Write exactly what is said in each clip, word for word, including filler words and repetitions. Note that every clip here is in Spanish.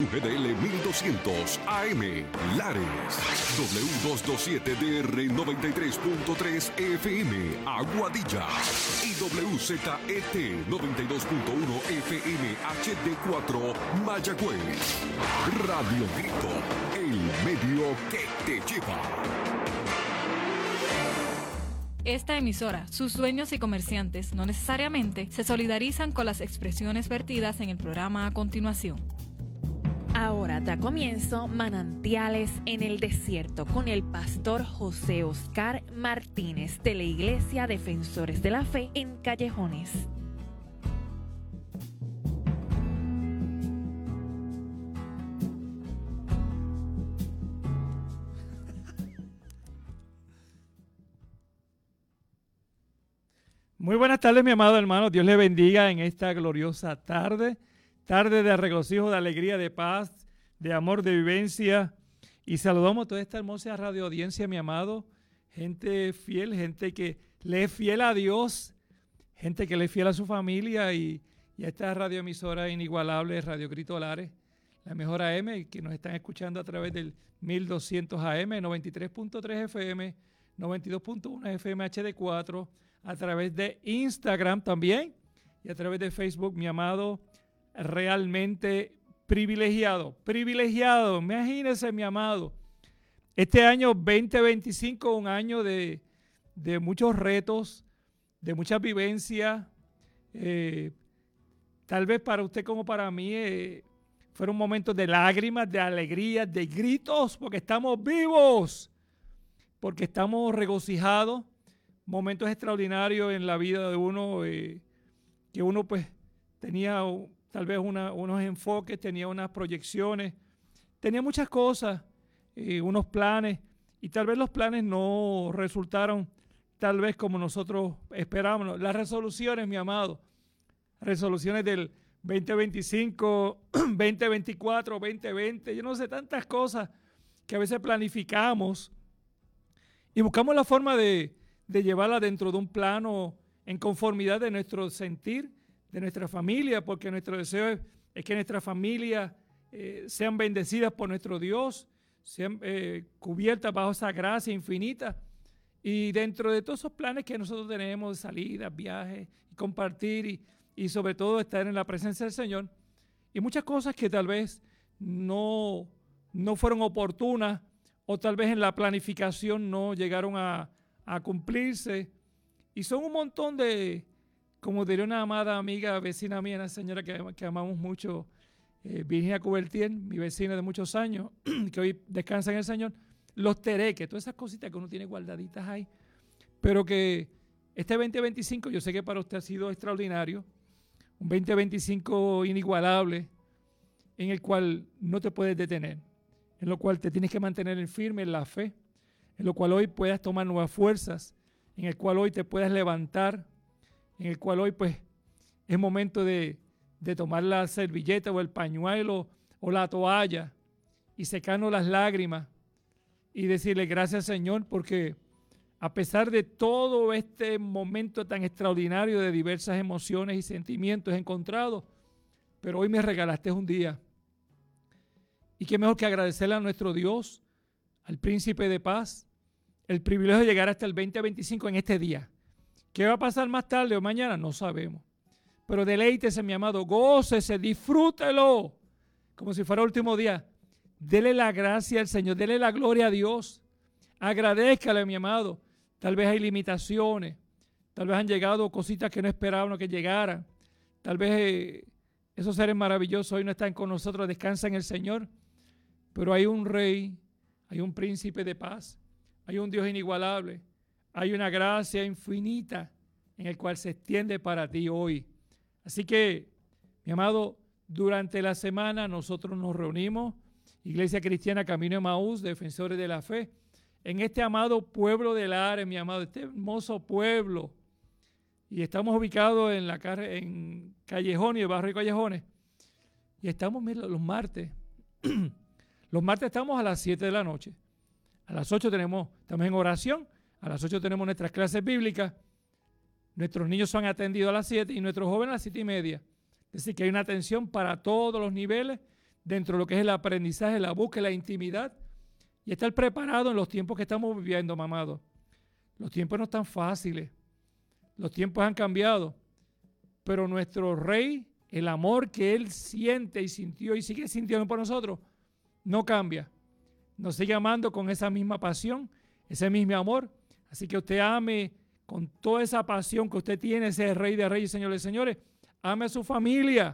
G D L mil doscientos A M Lares, W doscientos veintisiete D R noventa y tres punto tres F M Aguadilla y W Z E T noventa y dos punto uno F M H D cuatro Mayagüez. Radio Grito, el medio que te lleva. Esta emisora, sus dueños y comerciantes no necesariamente se solidarizan con las expresiones vertidas en el programa a continuación. Ahora da comienzo Manantiales en el Desierto con el pastor José Oscar Martínez de la Iglesia Defensores de la Fe en Callejones. Muy buenas tardes, mi amado hermano. Dios le bendiga en esta gloriosa tarde. Tarde de regocijo, de alegría, de paz, de amor, de vivencia. Y saludamos a toda esta hermosa radio audiencia, mi amado. Gente fiel, gente que le es fiel a Dios, gente que le es fiel a su familia y, y a esta radioemisora inigualable, Radio Grito Lares, la mejor A M, que nos están escuchando a través del mil doscientos A M, noventa y tres punto tres F M, noventa y dos punto uno F M H D cuatro, a través de Instagram también y a través de Facebook, mi amado, realmente privilegiado, privilegiado, imagínese, mi amado. Este año veinte veinticinco, un año de, de muchos retos, de muchas vivencias, eh, tal vez para usted como para mí, eh, fueron momentos de lágrimas, de alegría, de gritos, porque estamos vivos, porque estamos regocijados, momentos extraordinarios en la vida de uno, eh, que uno pues tenía tal vez una, unos enfoques, tenía unas proyecciones, tenía muchas cosas, eh, unos planes, y tal vez los planes no resultaron tal vez como nosotros esperábamos. Las resoluciones, mi amado, resoluciones del veinte veinticinco, veinte veinticuatro, veinte veinte, yo no sé, tantas cosas que a veces planificamos y buscamos la forma de, de llevarla dentro de un plano en conformidad de nuestro sentir, de nuestra familia, porque nuestro deseo es, es que nuestras familias eh, sean bendecidas por nuestro Dios, sean eh, cubiertas bajo esa gracia infinita. Y dentro de todos esos planes que nosotros tenemos de salidas, viajes, y compartir y, y sobre todo estar en la presencia del Señor, y muchas cosas que tal vez no, no fueron oportunas o tal vez en la planificación no llegaron a, a cumplirse. Y son un montón de, como diría una amada amiga, vecina mía, una señora que, que amamos mucho, eh, Virginia Cubertier, mi vecina de muchos años, que hoy descansa en el Señor, los tereques, todas esas cositas que uno tiene guardaditas ahí, pero que este veinte veinticinco yo sé que para usted ha sido extraordinario, un veinte veinticinco inigualable, en el cual no te puedes detener, en lo cual te tienes que mantener firme en la fe, en lo cual hoy puedas tomar nuevas fuerzas, en el cual hoy te puedas levantar, en el cual hoy pues es momento de, de tomar la servilleta o el pañuelo o la toalla y secarnos las lágrimas y decirle gracias, Señor, porque a pesar de todo este momento tan extraordinario de diversas emociones y sentimientos encontrados, pero hoy me regalaste un día. Y qué mejor que agradecerle a nuestro Dios, al Príncipe de Paz, el privilegio de llegar hasta el veinte veinticinco en este día. ¿Qué va a pasar más tarde o mañana? No sabemos. Pero deleítese, mi amado, gócese, disfrútelo, como si fuera el último día. Dele la gracia al Señor, dele la gloria a Dios. Agradézcale, mi amado. Tal vez hay limitaciones, tal vez han llegado cositas que no esperábamos que llegaran. Tal vez eh, esos seres maravillosos hoy no están con nosotros, descansan en el Señor. Pero hay un Rey, hay un Príncipe de Paz, hay un Dios inigualable, hay una gracia infinita en el cual se extiende para ti hoy. Así que, mi amado, durante la semana nosotros nos reunimos, Iglesia Cristiana Camino de Emaús, Defensores de la Fe, en este amado pueblo de Lares, mi amado, este hermoso pueblo. Y estamos ubicados en la en Callejones, el barrio de Callejones. Y estamos, mira, los martes. Los martes estamos a las siete de la noche. A las ocho tenemos, estamos en oración. A las ocho tenemos nuestras clases bíblicas. Nuestros niños son atendidos a las siete y nuestros jóvenes a las siete y media. Es decir, que hay una atención para todos los niveles dentro de lo que es el aprendizaje, la búsqueda, la intimidad y estar preparado en los tiempos que estamos viviendo, mamado. Los tiempos no están fáciles, los tiempos han cambiado, pero nuestro Rey, el amor que Él siente y sintió y sigue sintiendo por nosotros, no cambia. Nos sigue amando con esa misma pasión, ese mismo amor. Así que usted ame con toda esa pasión que usted tiene, ese Rey de Reyes, Señores y Señores. Ame a su familia.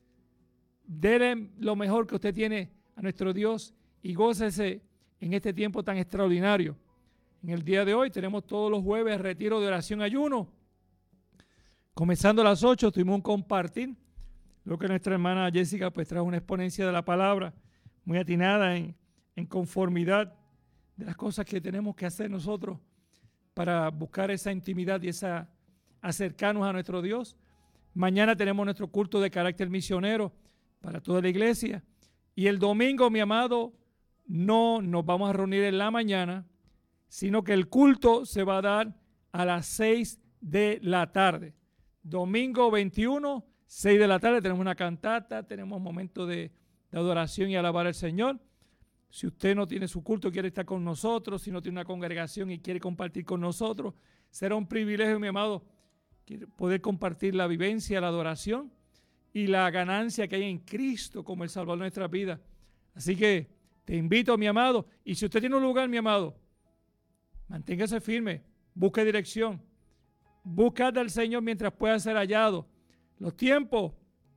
Dele lo mejor que usted tiene a nuestro Dios y gócese en este tiempo tan extraordinario. En el día de hoy tenemos todos los jueves retiro de oración ayuno. Comenzando a las ocho tuvimos un compartir, lo que nuestra hermana Jessica pues trajo una exponencia de la palabra muy atinada en, en conformidad de las cosas que tenemos que hacer nosotros para buscar esa intimidad y esa acercarnos a nuestro Dios. Mañana tenemos nuestro culto de carácter misionero para toda la iglesia. Y el domingo, mi amado, no nos vamos a reunir en la mañana, sino que el culto se va a dar a las seis de la tarde. Domingo veintiuno, seis de la tarde, tenemos una cantata, tenemos momentos de, de adoración y alabar al Señor. Si usted no tiene su culto, quiere estar con nosotros, si no tiene una congregación y quiere compartir con nosotros, será un privilegio, mi amado, poder compartir la vivencia, la adoración y la ganancia que hay en Cristo como el Salvador de nuestra vida. Así que te invito, mi amado, y si usted tiene un lugar, mi amado, manténgase firme, busque dirección, busca al Señor mientras pueda ser hallado. Los tiempos,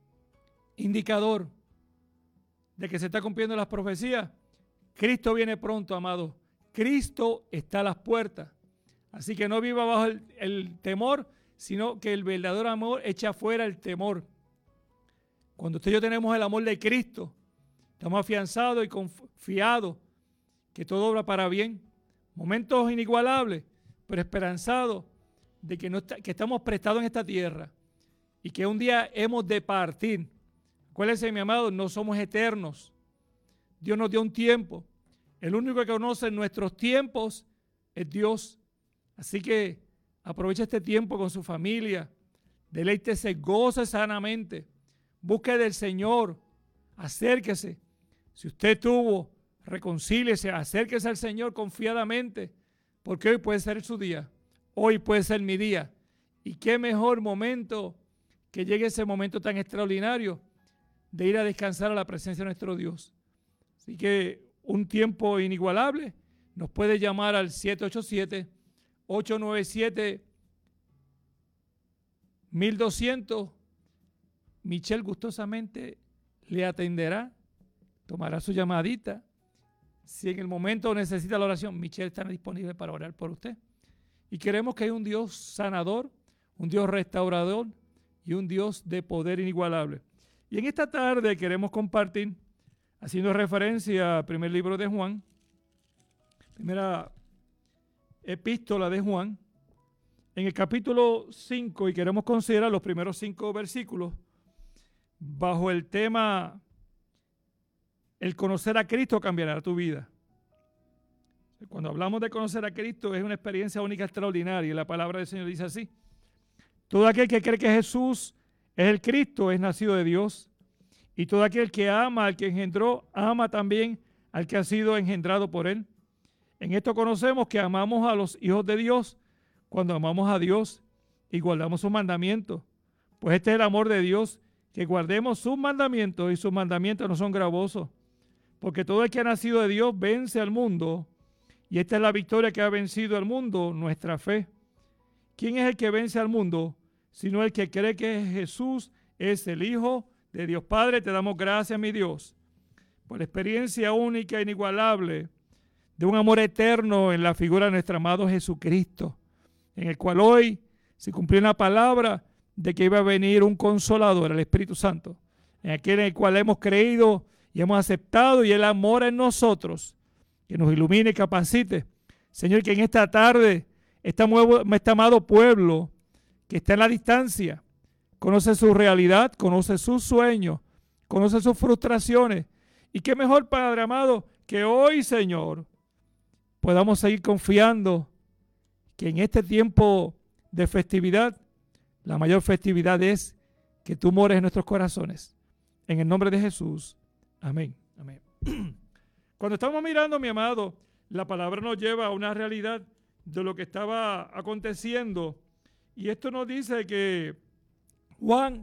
indicador de que se está cumpliendo las profecías. Cristo viene pronto, amado. Cristo está a las puertas. Así que no viva bajo el, el temor, sino que el verdadero amor echa fuera el temor. Cuando usted y yo tenemos el amor de Cristo, estamos afianzados y confiados que todo obra para bien. Momentos inigualables, pero esperanzados de que, no está, que estamos prestados en esta tierra y que un día hemos de partir. Acuérdense, mi amado, no somos eternos. Dios nos dio un tiempo. El único que conoce nuestros tiempos es Dios. Así que aproveche este tiempo con su familia. Deleítese, goce sanamente. Busque del Señor. Acérquese. Si usted tuvo, reconcíliese, acérquese al Señor confiadamente, porque hoy puede ser su día. Hoy puede ser mi día. Y qué mejor momento que llegue ese momento tan extraordinario de ir a descansar a la presencia de nuestro Dios. Así que un tiempo inigualable. Nos puede llamar al siete ocho siete, ocho nueve siete, mil doscientos. Michelle gustosamente le atenderá, tomará su llamadita. Si en el momento necesita la oración, Michelle está disponible para orar por usted. Y queremos que haya un Dios sanador, un Dios restaurador y un Dios de poder inigualable. Y en esta tarde queremos compartir, haciendo referencia al primer libro de Juan, primera epístola de Juan, en el capítulo cinco, y queremos considerar los primeros cinco versículos bajo el tema: el conocer a Cristo cambiará tu vida. Cuando hablamos de conocer a Cristo es una experiencia única, extraordinaria, y la palabra del Señor dice así: todo aquel que cree que Jesús es el Cristo es nacido de Dios, y todo aquel que ama al que engendró, ama también al que ha sido engendrado por él. En esto conocemos que amamos a los hijos de Dios cuando amamos a Dios y guardamos sus mandamientos. Pues este es el amor de Dios, que guardemos sus mandamientos, y sus mandamientos no son gravosos. Porque todo el que ha nacido de Dios vence al mundo, y esta es la victoria que ha vencido al mundo, nuestra fe. ¿Quién es el que vence al mundo? Sino el que cree que Jesús es el Hijo de Dios Padre. Te damos gracias, mi Dios, por la experiencia única e inigualable de un amor eterno en la figura de nuestro amado Jesucristo, en el cual hoy se cumplió una palabra de que iba a venir un consolador, el Espíritu Santo, en aquel en el cual hemos creído y hemos aceptado, y el amor en nosotros, que nos ilumine y capacite. Señor, que en esta tarde este, este amado pueblo que está en la distancia conoce su realidad, conoce sus sueños, conoce sus frustraciones. Y qué mejor, Padre amado, que hoy, Señor, podamos seguir confiando que en este tiempo de festividad, la mayor festividad es que tú mores en nuestros corazones. En el nombre de Jesús. Amén. Amén. Cuando estamos mirando, mi amado, la palabra nos lleva a una realidad de lo que estaba aconteciendo. Y esto nos dice que Juan,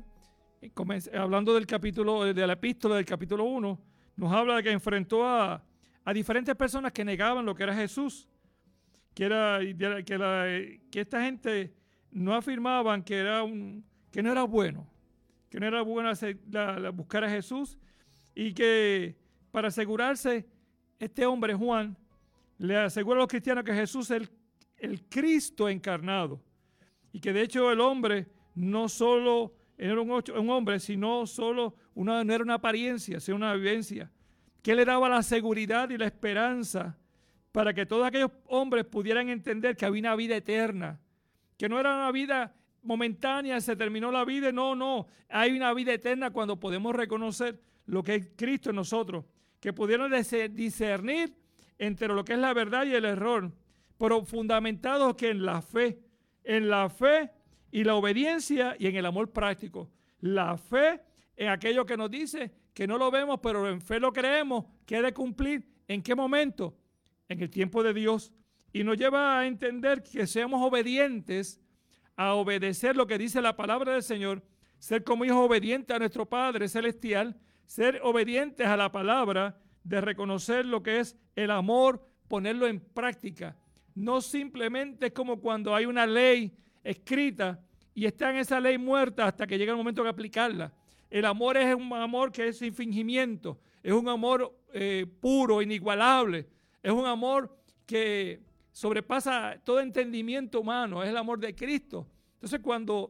hablando del capítulo, de la epístola del capítulo uno, nos habla de que enfrentó a, a diferentes personas que negaban lo que era Jesús. Que, era, que, la, que esta gente no afirmaban que, era un, que no era bueno, que no era bueno hacer, la, la, buscar a Jesús, y que para asegurarse, este hombre Juan le asegura a los cristianos que Jesús es el, el Cristo encarnado, y que de hecho el hombre no solo era un, un hombre, sino solo una, no era una apariencia, sino una vivencia, que le daba la seguridad y la esperanza para que todos aquellos hombres pudieran entender que había una vida eterna, que no era una vida momentánea, se terminó la vida, no, no, hay una vida eterna cuando podemos reconocer lo que es Cristo en nosotros, que pudieron discernir entre lo que es la verdad y el error, pero fundamentados que en la fe, en la fe y la obediencia y en el amor práctico. La fe en aquello que nos dice que no lo vemos, pero en fe lo creemos, que ha de cumplir. ¿En qué momento? En el tiempo de Dios. Y nos lleva a entender que seamos obedientes, a obedecer lo que dice la palabra del Señor, ser como hijos obedientes a nuestro Padre Celestial, ser obedientes a la palabra, de reconocer lo que es el amor, ponerlo en práctica. No simplemente como cuando hay una ley escrita y está en esa ley muerta hasta que llega el momento de aplicarla. El amor es un amor que es sin fingimiento, es un amor eh, puro, inigualable, es un amor que sobrepasa todo entendimiento humano, es el amor de Cristo. Entonces cuando,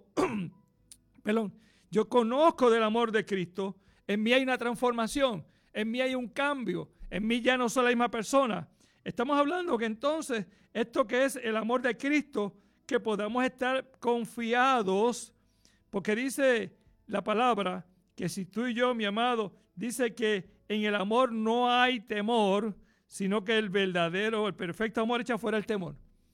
perdón, yo conozco del amor de Cristo, en mí hay una transformación, en mí hay un cambio, en mí ya no soy la misma persona. Estamos hablando que entonces esto que es el amor de Cristo, que podamos estar confiados, porque dice la palabra que si tú y yo, mi amado, dice que en el amor no hay temor, sino que el verdadero, el perfecto amor echa fuera el temor.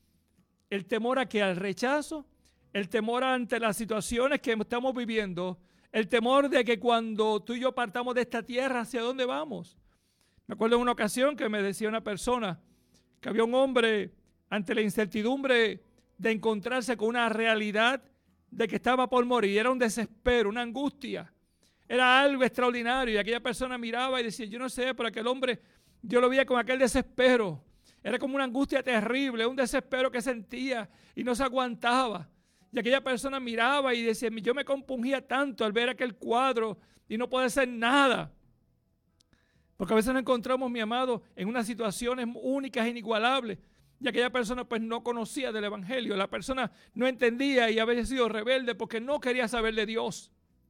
El temor a que al rechazo, el temor ante las situaciones que estamos viviendo, el temor de que cuando tú y yo partamos de esta tierra, ¿hacia dónde vamos? Me acuerdo en una ocasión que me decía una persona que había un hombre ante la incertidumbre de encontrarse con una realidad de que estaba por morir. Era un desespero, una angustia. Era algo extraordinario y aquella persona miraba y decía, yo no sé, pero aquel hombre, yo lo veía con aquel desespero. Era como una angustia terrible, un desespero que sentía y no se aguantaba. Y aquella persona miraba y decía, yo me compungía tanto al ver aquel cuadro y no poder hacer nada. Porque a veces nos encontramos, mi amado, en unas situaciones únicas e inigualables. Y aquella persona pues no conocía del Evangelio. La persona no entendía y había sido rebelde porque no quería saber de Dios.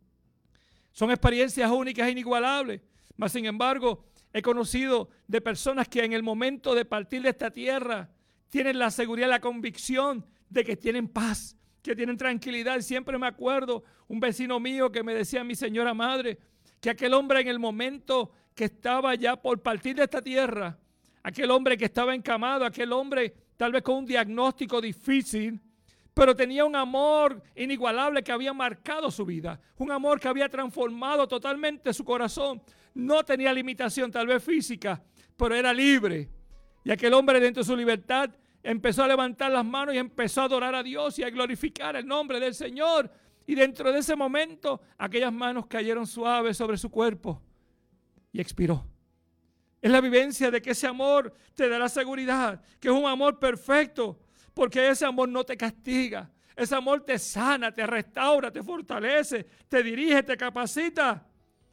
Son experiencias únicas e inigualables. Mas sin embargo, he conocido de personas que en el momento de partir de esta tierra tienen la seguridad, la convicción de que tienen paz, que tienen tranquilidad. Siempre me acuerdo un vecino mío que me decía, mi señora madre, que aquel hombre en el momento que estaba ya por partir de esta tierra, aquel hombre que estaba encamado, aquel hombre tal vez con un diagnóstico difícil, pero tenía un amor inigualable que había marcado su vida, un amor que había transformado totalmente su corazón. No tenía limitación tal vez física, pero era libre. Y aquel hombre dentro de su libertad empezó a levantar las manos y empezó a adorar a Dios y a glorificar el nombre del Señor. Y dentro de ese momento, aquellas manos cayeron suaves sobre su cuerpo y expiró. Es la vivencia de que ese amor te da la seguridad, que es un amor perfecto, porque ese amor no te castiga. Ese amor te sana, te restaura, te fortalece, te dirige, te capacita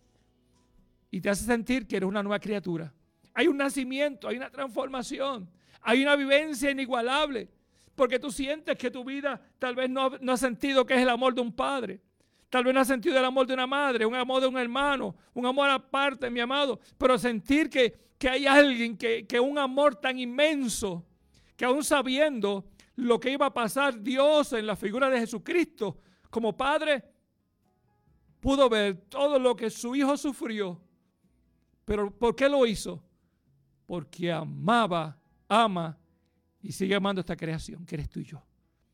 y te hace sentir que eres una nueva criatura. Hay un nacimiento, hay una transformación, hay una vivencia inigualable, porque tú sientes que tu vida tal vez no, no has sentido que es el amor de un padre. Tal vez no has sentido el amor de una madre, un amor de un hermano, un amor aparte, mi amado. Pero sentir que, que hay alguien, que, que un amor tan inmenso, que aún sabiendo lo que iba a pasar, Dios en la figura de Jesucristo, como Padre, pudo ver todo lo que su Hijo sufrió. Pero ¿por qué lo hizo? Porque amaba, ama y sigue amando esta creación que eres tú y yo.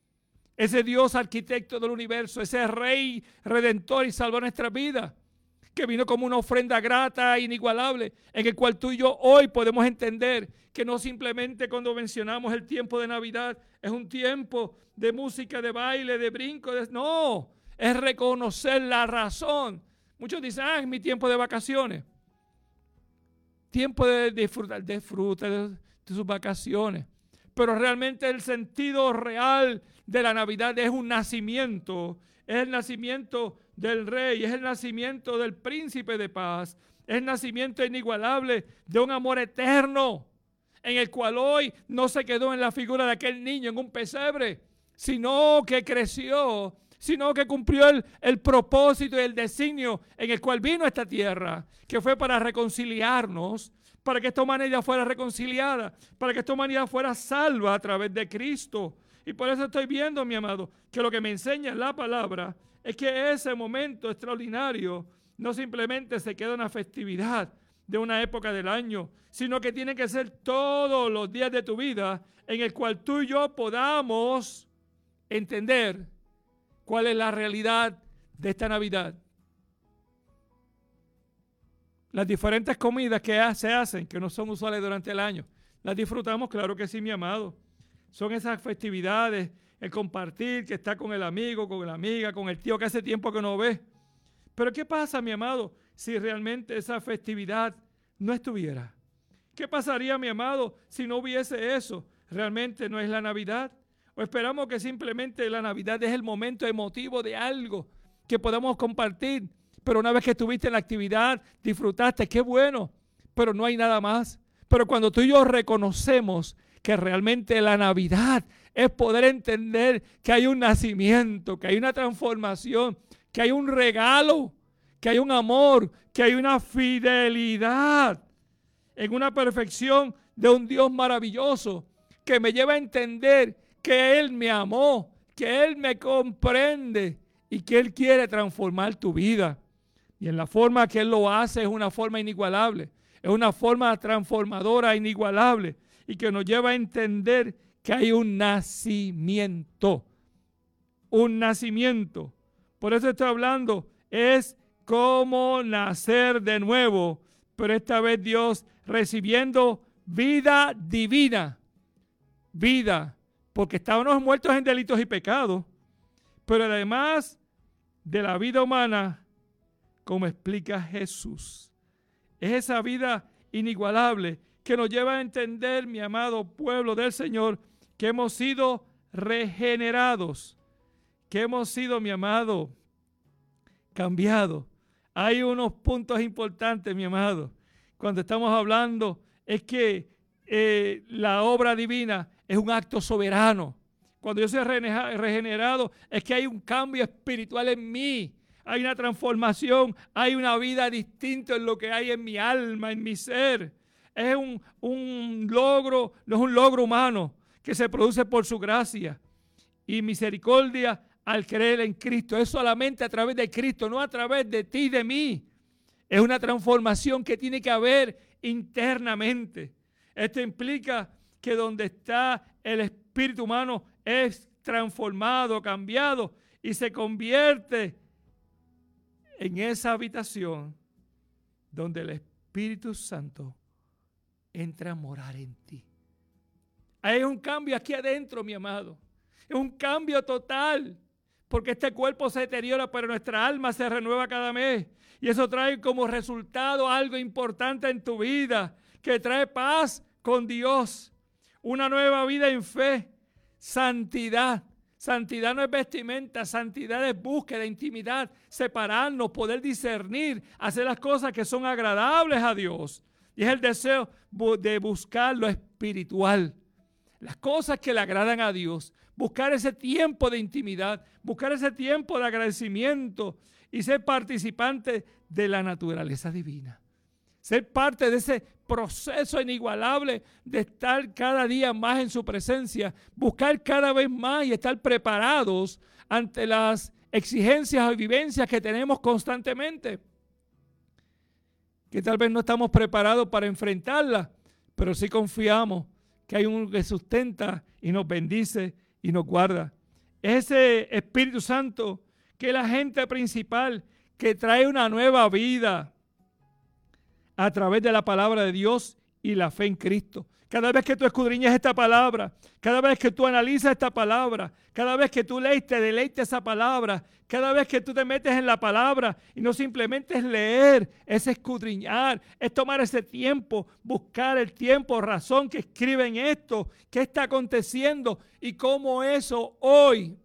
Ese Dios arquitecto del universo, ese Rey redentor y salvador de nuestra vida, que vino como una ofrenda grata, inigualable, en el cual tú y yo hoy podemos entender que no simplemente cuando mencionamos el tiempo de Navidad es un tiempo de música, de baile, de brinco, de, no, es reconocer la razón. Muchos dicen, ah, es mi tiempo de vacaciones. Tiempo de disfrutar, disfruta de, de sus vacaciones. Pero realmente el sentido real de la Navidad es un nacimiento, es el nacimiento del Rey, es el nacimiento del Príncipe de Paz, es el nacimiento inigualable de un amor eterno, en el cual hoy no se quedó en la figura de aquel niño en un pesebre, sino que creció, sino que cumplió el, el propósito y el designio en el cual vino a esta tierra, que fue para reconciliarnos, para que esta humanidad fuera reconciliada, para que esta humanidad fuera salva a través de Cristo. Y por eso estoy viendo, mi amado, que lo que me enseña la palabra es que ese momento extraordinario no simplemente se queda una festividad de una época del año, sino que tiene que ser todos los días de tu vida en el cual tú y yo podamos entender cuál es la realidad de esta Navidad. Las diferentes comidas que se hacen, que no son usuales durante el año, las disfrutamos, claro que sí, mi amado. Son esas festividades, el compartir, que está con el amigo, con la amiga, con el tío que hace tiempo que no ve. Pero ¿qué pasa, mi amado, si realmente esa festividad no estuviera? ¿Qué pasaría, mi amado, si no hubiese eso? ¿Realmente no es la Navidad? ¿O esperamos que simplemente la Navidad es el momento emotivo de algo que podamos compartir? Pero una vez que estuviste en la actividad, disfrutaste, qué bueno, pero no hay nada más. Pero cuando tú y yo reconocemos que realmente la Navidad es poder entender que hay un nacimiento, que hay una transformación, que hay un regalo, que hay un amor, que hay una fidelidad en una perfección de un Dios maravilloso que me lleva a entender que Él me amó, que Él me comprende y que Él quiere transformar tu vida. Y en la forma que Él lo hace es una forma inigualable, es una forma transformadora inigualable y que nos lleva a entender que hay un nacimiento, un nacimiento. Por eso estoy hablando, es como nacer de nuevo, pero esta vez Dios recibiendo vida divina, vida, porque estábamos muertos en delitos y pecados, pero además de la vida humana, como explica Jesús, es esa vida inigualable que nos lleva a entender, mi amado pueblo del Señor, que hemos sido regenerados, que hemos sido, mi amado, cambiados. Hay unos puntos importantes, mi amado, cuando estamos hablando, es que eh, la obra divina es un acto soberano. Cuando yo soy regenerado, es que hay un cambio espiritual en mí. Hay una transformación, hay una vida distinta en lo que hay en mi alma, en mi ser. Es un, un logro, no es un logro humano que se produce por su gracia y misericordia al creer en Cristo. Es solamente a través de Cristo, no a través de ti y de mí. Es una transformación que tiene que haber internamente. Esto implica que donde está el espíritu humano es transformado, cambiado y se convierte en esa habitación donde el Espíritu Santo entra a morar en ti. Hay un cambio aquí adentro, mi amado. Es un cambio total, porque este cuerpo se deteriora, pero nuestra alma se renueva cada mes. Y eso trae como resultado algo importante en tu vida, que trae paz con Dios, una nueva vida en fe, santidad. Santidad no es vestimenta, santidad es búsqueda, intimidad, separarnos, poder discernir, hacer las cosas que son agradables a Dios. Y es el deseo de buscar lo espiritual, las cosas que le agradan a Dios, buscar ese tiempo de intimidad, buscar ese tiempo de agradecimiento y ser participante de la naturaleza divina. Ser parte de ese proceso inigualable de estar cada día más en su presencia, buscar cada vez más y estar preparados ante las exigencias y vivencias que tenemos constantemente, que tal vez no estamos preparados para enfrentarlas, pero sí confiamos que hay uno que sustenta y nos bendice y nos guarda. Es ese Espíritu Santo que es el agente principal que trae una nueva vida a través de la palabra de Dios y la fe en Cristo. Cada vez que tú escudriñas esta palabra, cada vez que tú analizas esta palabra, cada vez que tú lees, te deleites esa palabra, cada vez que tú te metes en la palabra y no simplemente es leer, es escudriñar, es tomar ese tiempo, buscar el tiempo, razón que escribe en esto, qué está aconteciendo y cómo eso hoy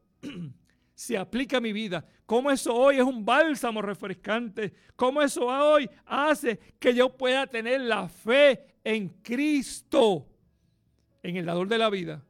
se aplica a mi vida, cómo eso hoy es un bálsamo refrescante, cómo eso hoy hace que yo pueda tener la fe en Cristo, en el dador de la vida,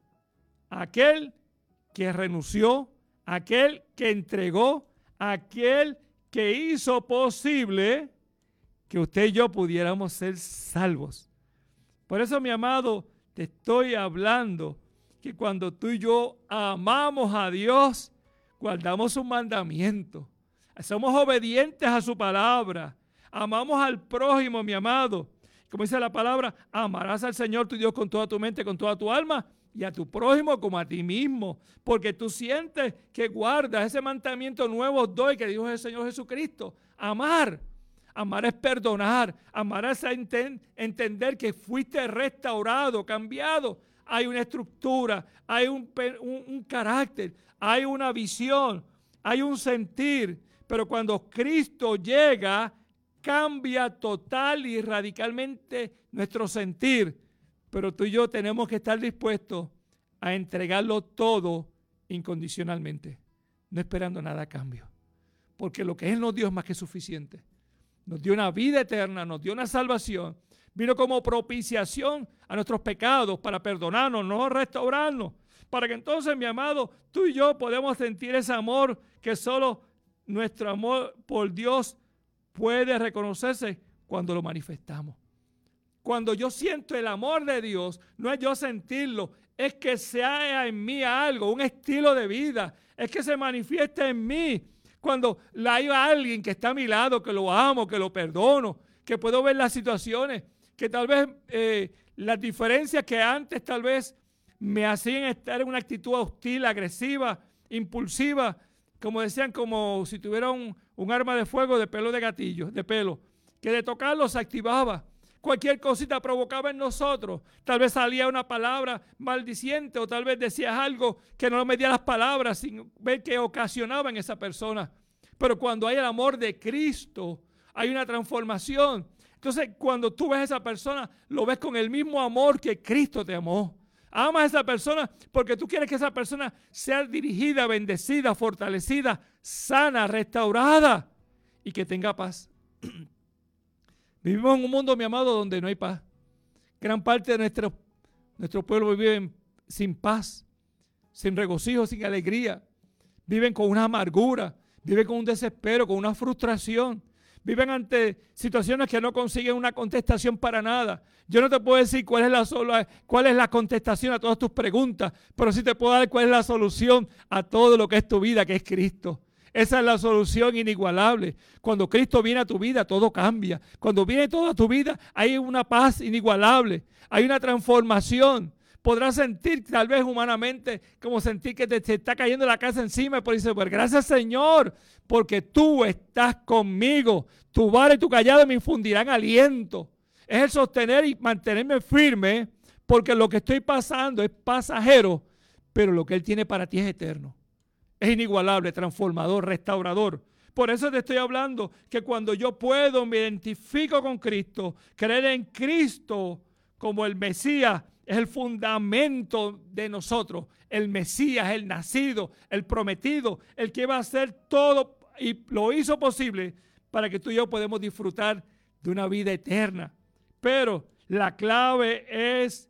aquel que renunció, aquel que entregó, aquel que hizo posible que usted y yo pudiéramos ser salvos. Por eso, mi amado, te estoy hablando que cuando tú y yo amamos a Dios, guardamos sus mandamientos, somos obedientes a su palabra, amamos al prójimo, mi amado. Como dice la palabra, amarás al Señor tu Dios con toda tu mente, con toda tu alma y a tu prójimo como a ti mismo. Porque tú sientes que guardas ese mandamiento nuevo os doy que dijo el Señor Jesucristo. Amar. Amar es perdonar. Amar es enten- entender que fuiste restaurado, cambiado. Hay una estructura, hay un, un, un carácter, hay una visión, hay un sentir. Pero cuando Cristo llega, cambia total y radicalmente nuestro sentir, pero tú y yo tenemos que estar dispuestos a entregarlo todo incondicionalmente, no esperando nada a cambio, porque lo que Él nos dio es más que suficiente. Nos dio una vida eterna, nos dio una salvación, vino como propiciación a nuestros pecados para perdonarnos, no restaurarnos, para que entonces, mi amado, tú y yo podemos sentir ese amor que solo nuestro amor por Dios puede reconocerse cuando lo manifestamos. Cuando yo siento el amor de Dios, no es yo sentirlo, es que sea en mí algo, un estilo de vida, es que se manifieste en mí. Cuando hay alguien que está a mi lado, que lo amo, que lo perdono, que puedo ver las situaciones, que tal vez eh, las diferencias que antes tal vez me hacían estar en una actitud hostil, agresiva, impulsiva, como decían, como si tuviera un, un arma de fuego de pelo de gatillo, de pelo, que de tocarlo se activaba. Cualquier cosita provocaba en nosotros. Tal vez salía una palabra maldiciente o tal vez decías algo que no medía las palabras sin ver que ocasionaba en esa persona. Pero cuando hay el amor de Cristo, hay una transformación. Entonces, cuando tú ves a esa persona, lo ves con el mismo amor que Cristo te amó. Amas a esa persona porque tú quieres que esa persona sea dirigida, bendecida, fortalecida, sana, restaurada y que tenga paz. Vivimos en un mundo, mi amado, donde no hay paz. Gran parte de nuestro, nuestro pueblo vive sin paz, sin regocijo, sin alegría. Viven con una amargura, viven con un desespero, con una frustración. Viven ante situaciones que no consiguen una contestación para nada. Yo no te puedo decir cuál es la, sola, cuál es la contestación a todas tus preguntas, pero sí te puedo dar cuál es la solución a todo lo que es tu vida, que es Cristo. Esa es la solución inigualable. Cuando Cristo viene a tu vida, todo cambia. Cuando viene toda tu vida, hay una paz inigualable. Hay una transformación. Podrás sentir tal vez humanamente como sentir que te, te está cayendo la casa encima. Y por eso, pues gracias Señor, porque tú estás conmigo. Tu vara y tu callado me infundirán aliento. Es el sostener y mantenerme firme, porque lo que estoy pasando es pasajero, pero lo que Él tiene para ti es eterno. Es inigualable, transformador, restaurador. Por eso te estoy hablando que cuando yo puedo, me identifico con Cristo, creer en Cristo como el Mesías, es el fundamento de nosotros. El Mesías, el nacido, el prometido, el que va a hacer todo y lo hizo posible para que tú y yo podamos disfrutar de una vida eterna. Pero la clave es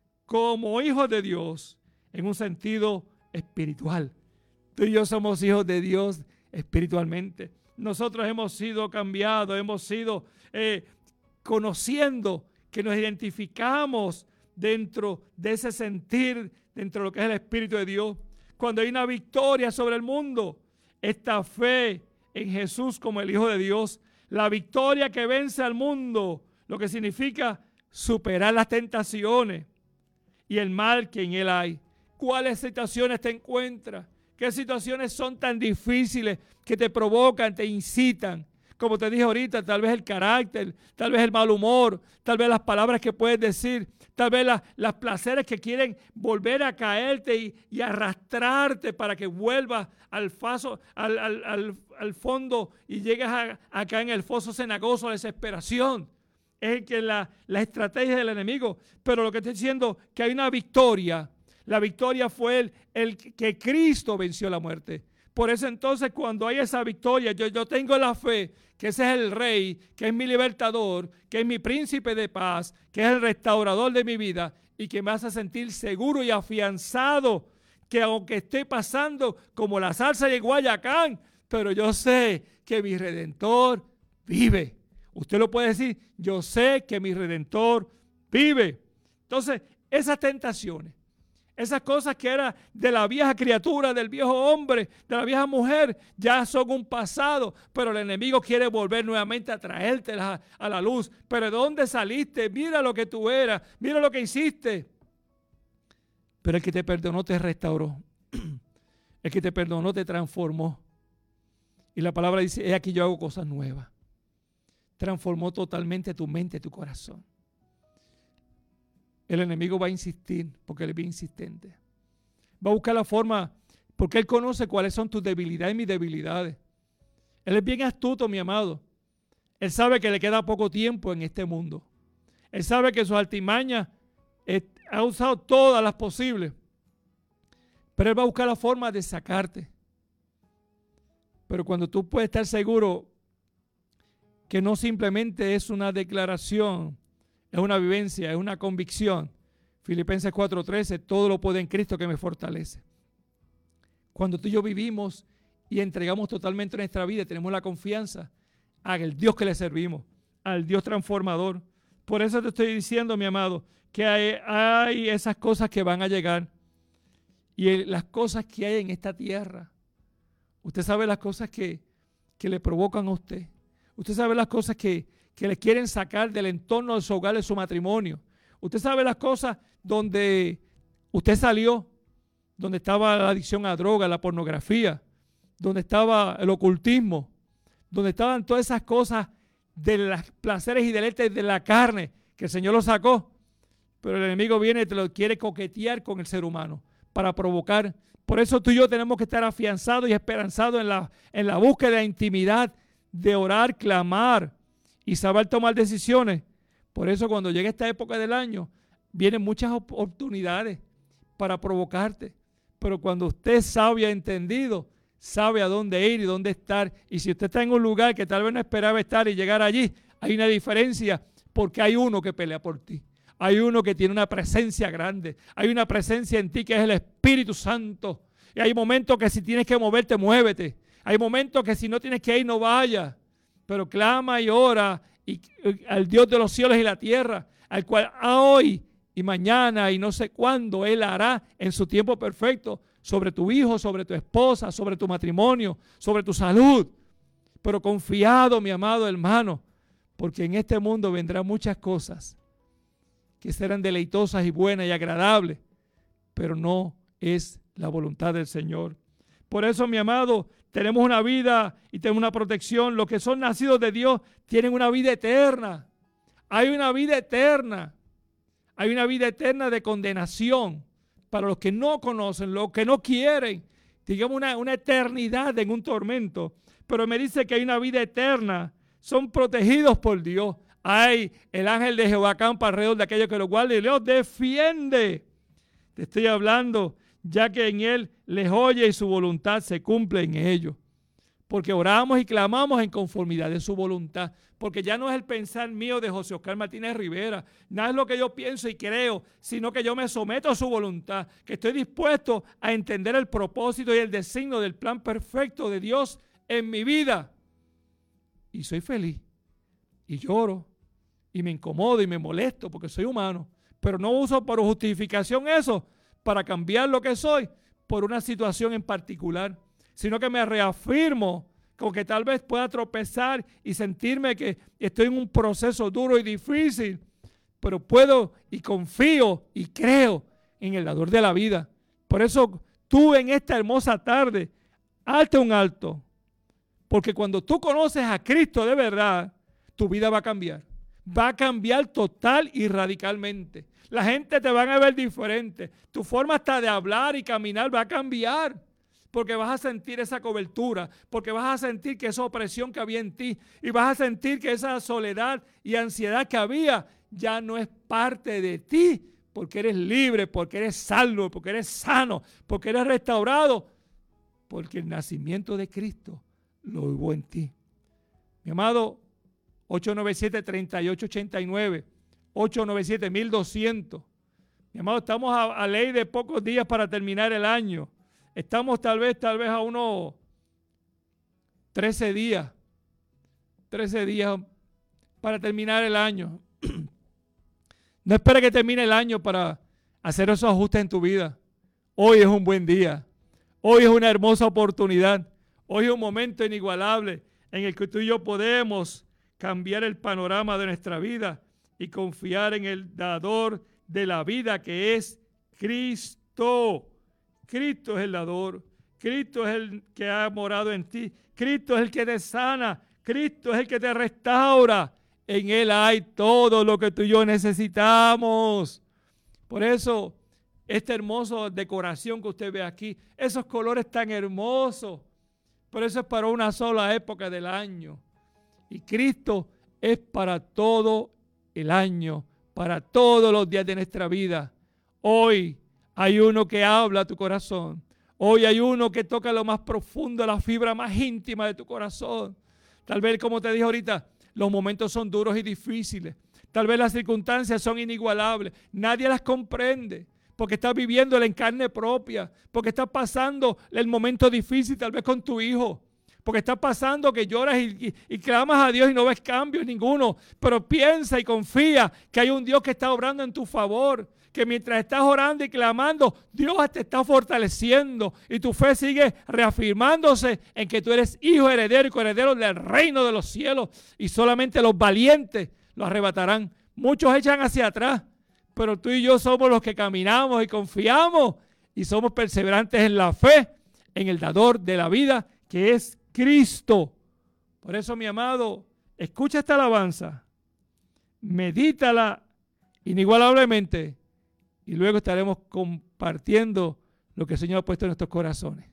como hijos de Dios en un sentido espiritual. Tú y yo somos hijos de Dios espiritualmente. Nosotros hemos sido cambiados, hemos sido eh, conociendo que nos identificamos dentro de ese sentir, dentro de lo que es el Espíritu de Dios. Cuando hay una victoria sobre el mundo, esta fe en Jesús como el Hijo de Dios, la victoria que vence al mundo, lo que significa superar las tentaciones y el mal que en él hay. ¿Cuáles situaciones te encuentras? ¿Qué situaciones son tan difíciles que te provocan, te incitan? Como te dije ahorita, tal vez el carácter, tal vez el mal humor, tal vez las palabras que puedes decir, tal vez las, las placeres que quieren volver a caerte y, y arrastrarte para que vuelvas al, faso, al, al, al, al fondo y llegues a, acá en el foso cenagoso, la desesperación. Es que la, la estrategia del enemigo. Pero lo que estoy diciendo es que hay una victoria. La victoria fue el, el que Cristo venció la muerte. Por eso entonces cuando hay esa victoria, yo, yo tengo la fe que ese es el Rey, que es mi libertador, que es mi príncipe de paz, que es el restaurador de mi vida y que me hace sentir seguro y afianzado, que aunque esté pasando como la salsa de Guayacán, pero yo sé que mi Redentor vive. Usted lo puede decir, yo sé que mi Redentor vive. Entonces, esas tentaciones, esas cosas que eran de la vieja criatura, del viejo hombre, de la vieja mujer, ya son un pasado, pero el enemigo quiere volver nuevamente a traértelas a, a la luz. Pero ¿de dónde saliste? Mira lo que tú eras, mira lo que hiciste. Pero el que te perdonó te restauró. El que te perdonó te transformó. Y la palabra dice, he aquí yo hago cosas nuevas. Transformó totalmente tu mente, tu corazón. El enemigo va a insistir porque él es bien insistente. Va a buscar la forma porque él conoce cuáles son tus debilidades y mis debilidades. Él es bien astuto, mi amado. Él sabe que le queda poco tiempo en este mundo. Él sabe que sus artimañas eh, ha usado todas las posibles. Pero él va a buscar la forma de sacarte. Pero cuando tú puedes estar seguro que no simplemente es una declaración, es una vivencia, es una convicción. Filipenses cuatro trece, todo lo puede en Cristo que me fortalece. Cuando tú y yo vivimos y entregamos totalmente nuestra vida, tenemos la confianza al Dios que le servimos, al Dios transformador. Por eso te estoy diciendo, mi amado, que hay, hay esas cosas que van a llegar y el, las cosas que hay en esta tierra. Usted sabe las cosas que, que le provocan a usted. Usted sabe las cosas que, que le quieren sacar del entorno de su hogar, de su matrimonio. Usted sabe las cosas donde usted salió, donde estaba la adicción a droga, la pornografía, donde estaba el ocultismo, donde estaban todas esas cosas de los placeres y deleites de la carne, que el Señor lo sacó. Pero el enemigo viene y te lo quiere coquetear con el ser humano para provocar. Por eso tú y yo tenemos que estar afianzados y esperanzados en la, en la búsqueda de intimidad, de orar, clamar y saber tomar decisiones. Por eso cuando llega esta época del año, vienen muchas oportunidades para provocarte. Pero cuando usted sabe y ha entendido, sabe a dónde ir y dónde estar. Y si usted está en un lugar que tal vez no esperaba estar y llegar allí, hay una diferencia porque hay uno que pelea por ti. Hay uno que tiene una presencia grande. Hay una presencia en ti que es el Espíritu Santo. Y hay momentos que si tienes que moverte, muévete. Hay momentos que si no tienes que ir, no vayas. Pero clama y ora y, y, al Dios de los cielos y la tierra, al cual hoy y mañana y no sé cuándo Él hará en su tiempo perfecto sobre tu hijo, sobre tu esposa, sobre tu matrimonio, sobre tu salud. Pero confiado, mi amado hermano, porque en este mundo vendrán muchas cosas que serán deleitosas y buenas y agradables, pero no es la voluntad del Señor. Por eso, mi amado, tenemos una vida y tenemos una protección. Los que son nacidos de Dios tienen una vida eterna. Hay una vida eterna. Hay una vida eterna de condenación para los que no conocen, los que no quieren. Digamos una, una eternidad en un tormento. Pero me dice que hay una vida eterna. Son protegidos por Dios. Hay el ángel de Jehová campa alrededor de aquellos que los guardan y los defiende. Te estoy hablando ya que en Él les oye y su voluntad se cumple en ellos. Porque oramos y clamamos en conformidad de su voluntad. Porque ya no es el pensar mío de José Oscar Martínez Rivera. Nada es lo que yo pienso y creo, sino que yo me someto a su voluntad. Que estoy dispuesto a entender el propósito y el designio del plan perfecto de Dios en mi vida. Y soy feliz. Y lloro. Y me incomodo y me molesto porque soy humano. Pero no uso por justificación eso para cambiar lo que soy por una situación en particular, sino que me reafirmo con que tal vez pueda tropezar y sentirme que estoy en un proceso duro y difícil, pero puedo y confío y creo en el dador de la vida. Por eso tú en esta hermosa tarde, hazte un alto. Porque cuando tú conoces a Cristo de verdad, tu vida va a cambiar. Va a cambiar total y radicalmente. La gente te van a ver diferente. Tu forma hasta de hablar y caminar va a cambiar. Porque vas a sentir esa cobertura. Porque vas a sentir que esa opresión que había en ti. Y vas a sentir que esa soledad y ansiedad que había ya no es parte de ti. Porque eres libre, porque eres salvo, porque eres sano, porque eres restaurado. Porque el nacimiento de Cristo lo hubo en ti. Mi amado, ocho nueve siete, tres ocho ocho nueve, ocho nueve siete, mil doscientos. Mi amado, estamos a, a ley de pocos días para terminar el año. Estamos tal vez, tal vez a unos trece días. trece días para terminar el año. No espere que termine el año para hacer esos ajustes en tu vida. Hoy es un buen día. Hoy es una hermosa oportunidad. Hoy es un momento inigualable en el que tú y yo podemos cambiar el panorama de nuestra vida y confiar en el dador de la vida que es Cristo. Cristo es el dador. Cristo es el que ha morado en ti. Cristo es el que te sana. Cristo es el que te restaura. En Él hay todo lo que tú y yo necesitamos. Por eso, esta hermosa decoración que usted ve aquí, esos colores tan hermosos, pero eso es para una sola época del año. Y Cristo es para todo el año, para todos los días de nuestra vida. Hoy hay uno que habla a tu corazón. Hoy hay uno que toca lo más profundo, la fibra más íntima de tu corazón. Tal vez, como te dije ahorita, los momentos son duros y difíciles. Tal vez las circunstancias son inigualables. Nadie las comprende. Porque estás viviéndola en carne propia, porque estás pasando el momento difícil tal vez con tu hijo, porque estás pasando que lloras y, y, y clamas a Dios y no ves cambios ninguno, pero piensa y confía que hay un Dios que está obrando en tu favor, que mientras estás orando y clamando, Dios te está fortaleciendo y tu fe sigue reafirmándose en que tú eres hijo heredero y coheredero del reino de los cielos y solamente los valientes lo arrebatarán. Muchos echan hacia atrás, pero tú y yo somos los que caminamos y confiamos y somos perseverantes en la fe, en el dador de la vida que es Cristo. Por eso, mi amado, escucha esta alabanza, medítala inigualablemente y luego estaremos compartiendo lo que el Señor ha puesto en nuestros corazones.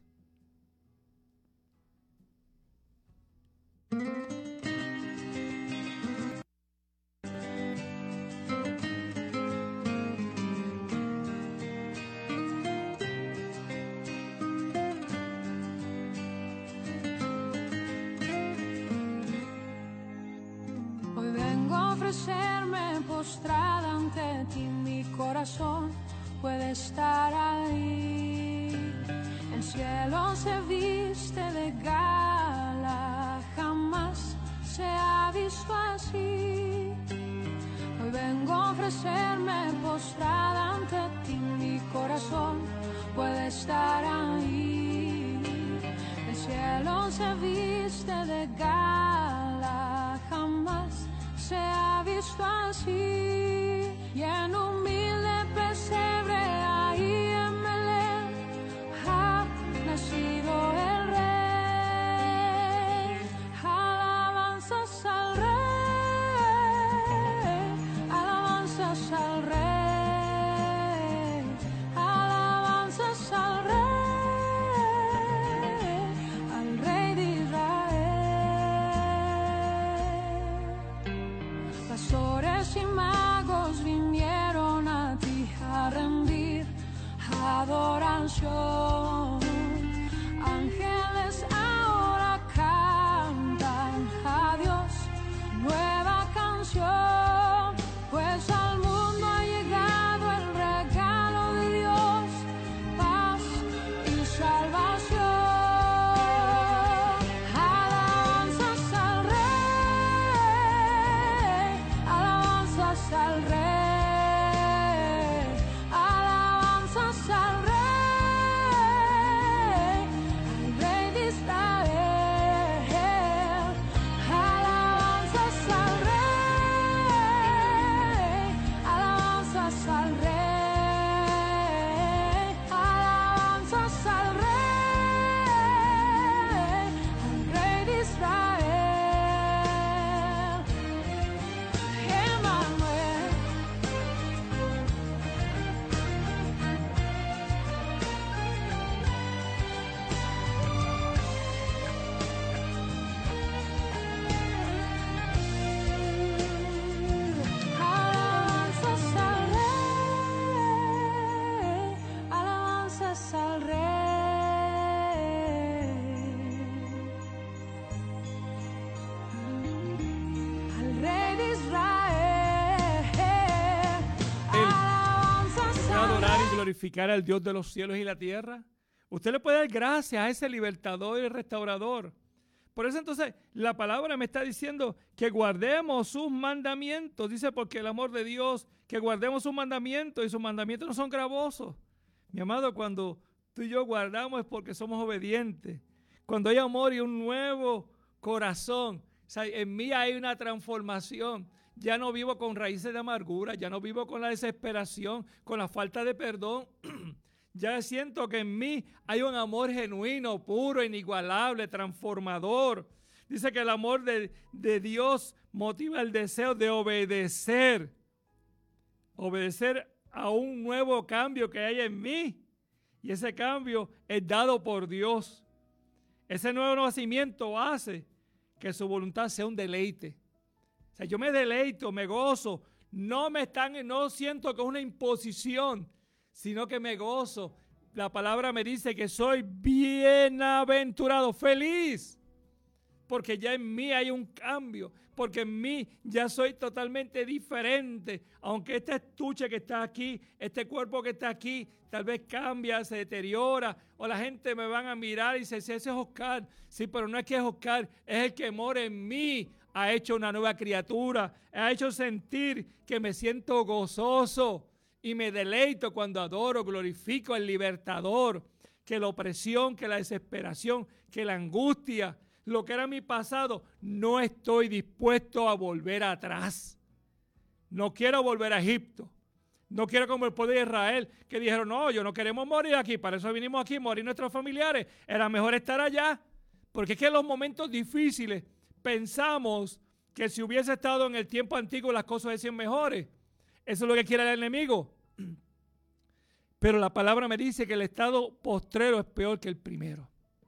Ofrecerme postrada ante ti, mi corazón puede estar ahí. El cielo se viste de gala, jamás se ha visto así. Hoy vengo a ofrecerme postrada ante ti, mi corazón puede estar ahí. El cielo se viste de gala, jamás se ha visto así, y en humilde pesebre ahí en Belén ha nacido el Rey. Alabanzas al Rey, alabanzas al Rey, alabanzas al Rey, al Rey de Israel. Pastores y magos glorificar al Dios de los cielos y la tierra? Usted le puede dar gracias a ese libertador y restaurador. Por eso entonces la palabra me está diciendo que guardemos sus mandamientos. Dice, porque el amor de Dios, que guardemos sus mandamientos, y sus mandamientos no son gravosos. Mi amado, cuando tú y yo guardamos es porque somos obedientes. Cuando hay amor y un nuevo corazón, o sea, en mí hay una transformación. Ya no vivo con raíces de amargura, ya no vivo con la desesperación, con la falta de perdón. Ya siento que en mí hay un amor genuino, puro, inigualable, transformador. Dice que el amor de, de Dios motiva el deseo de obedecer. Obedecer a un nuevo cambio que hay en mí. Y ese cambio es dado por Dios. Ese nuevo nacimiento hace que su voluntad sea un deleite. O sea, yo me deleito, me gozo. No me están, no siento que es una imposición, sino que me gozo. La palabra me dice que soy bienaventurado, feliz, porque ya en mí hay un cambio, porque en mí ya soy totalmente diferente. Aunque este estuche que está aquí, este cuerpo que está aquí, tal vez cambia, se deteriora, o la gente me van a mirar y dice, ese es Oscar. Sí, pero no es que es Oscar, es el que mora en mí. Ha hecho una nueva criatura, ha hecho sentir que me siento gozoso y me deleito cuando adoro, glorifico al libertador, que la opresión, que la desesperación, que la angustia, lo que era mi pasado, no estoy dispuesto a volver atrás. No quiero volver a Egipto. No quiero como el pueblo de Israel, que dijeron, no, yo no queremos morir aquí, para eso vinimos aquí, morir nuestros familiares. Era mejor estar allá, porque es que en los momentos difíciles pensamos que si hubiese estado en el tiempo antiguo las cosas hubiesen mejores. Eso es lo que quiere el enemigo. Pero la palabra me dice que el estado postrero es peor que el primero.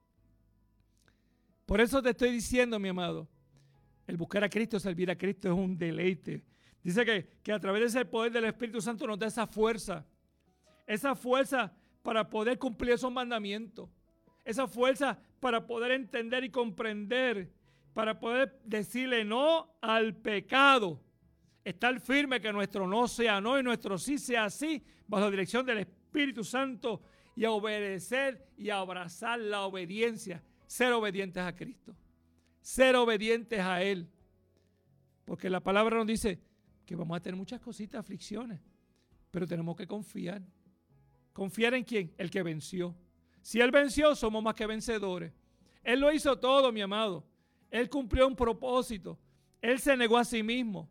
Por eso te estoy diciendo, mi amado, el buscar a Cristo, servir a Cristo es un deleite. Dice que, que a través de ese poder del Espíritu Santo nos da esa fuerza. Esa fuerza para poder cumplir esos mandamientos. Esa fuerza para poder entender y comprender, para poder decirle no al pecado. Estar firme que nuestro no sea no y nuestro sí sea sí, bajo la dirección del Espíritu Santo, y a obedecer y a abrazar la obediencia. Ser obedientes a Cristo. Ser obedientes a Él. Porque la palabra nos dice que vamos a tener muchas cositas, aflicciones, pero tenemos que confiar. ¿Confiar en quién? El que venció. Si Él venció, somos más que vencedores. Él lo hizo todo, mi amado. Él cumplió un propósito. Él se negó a sí mismo.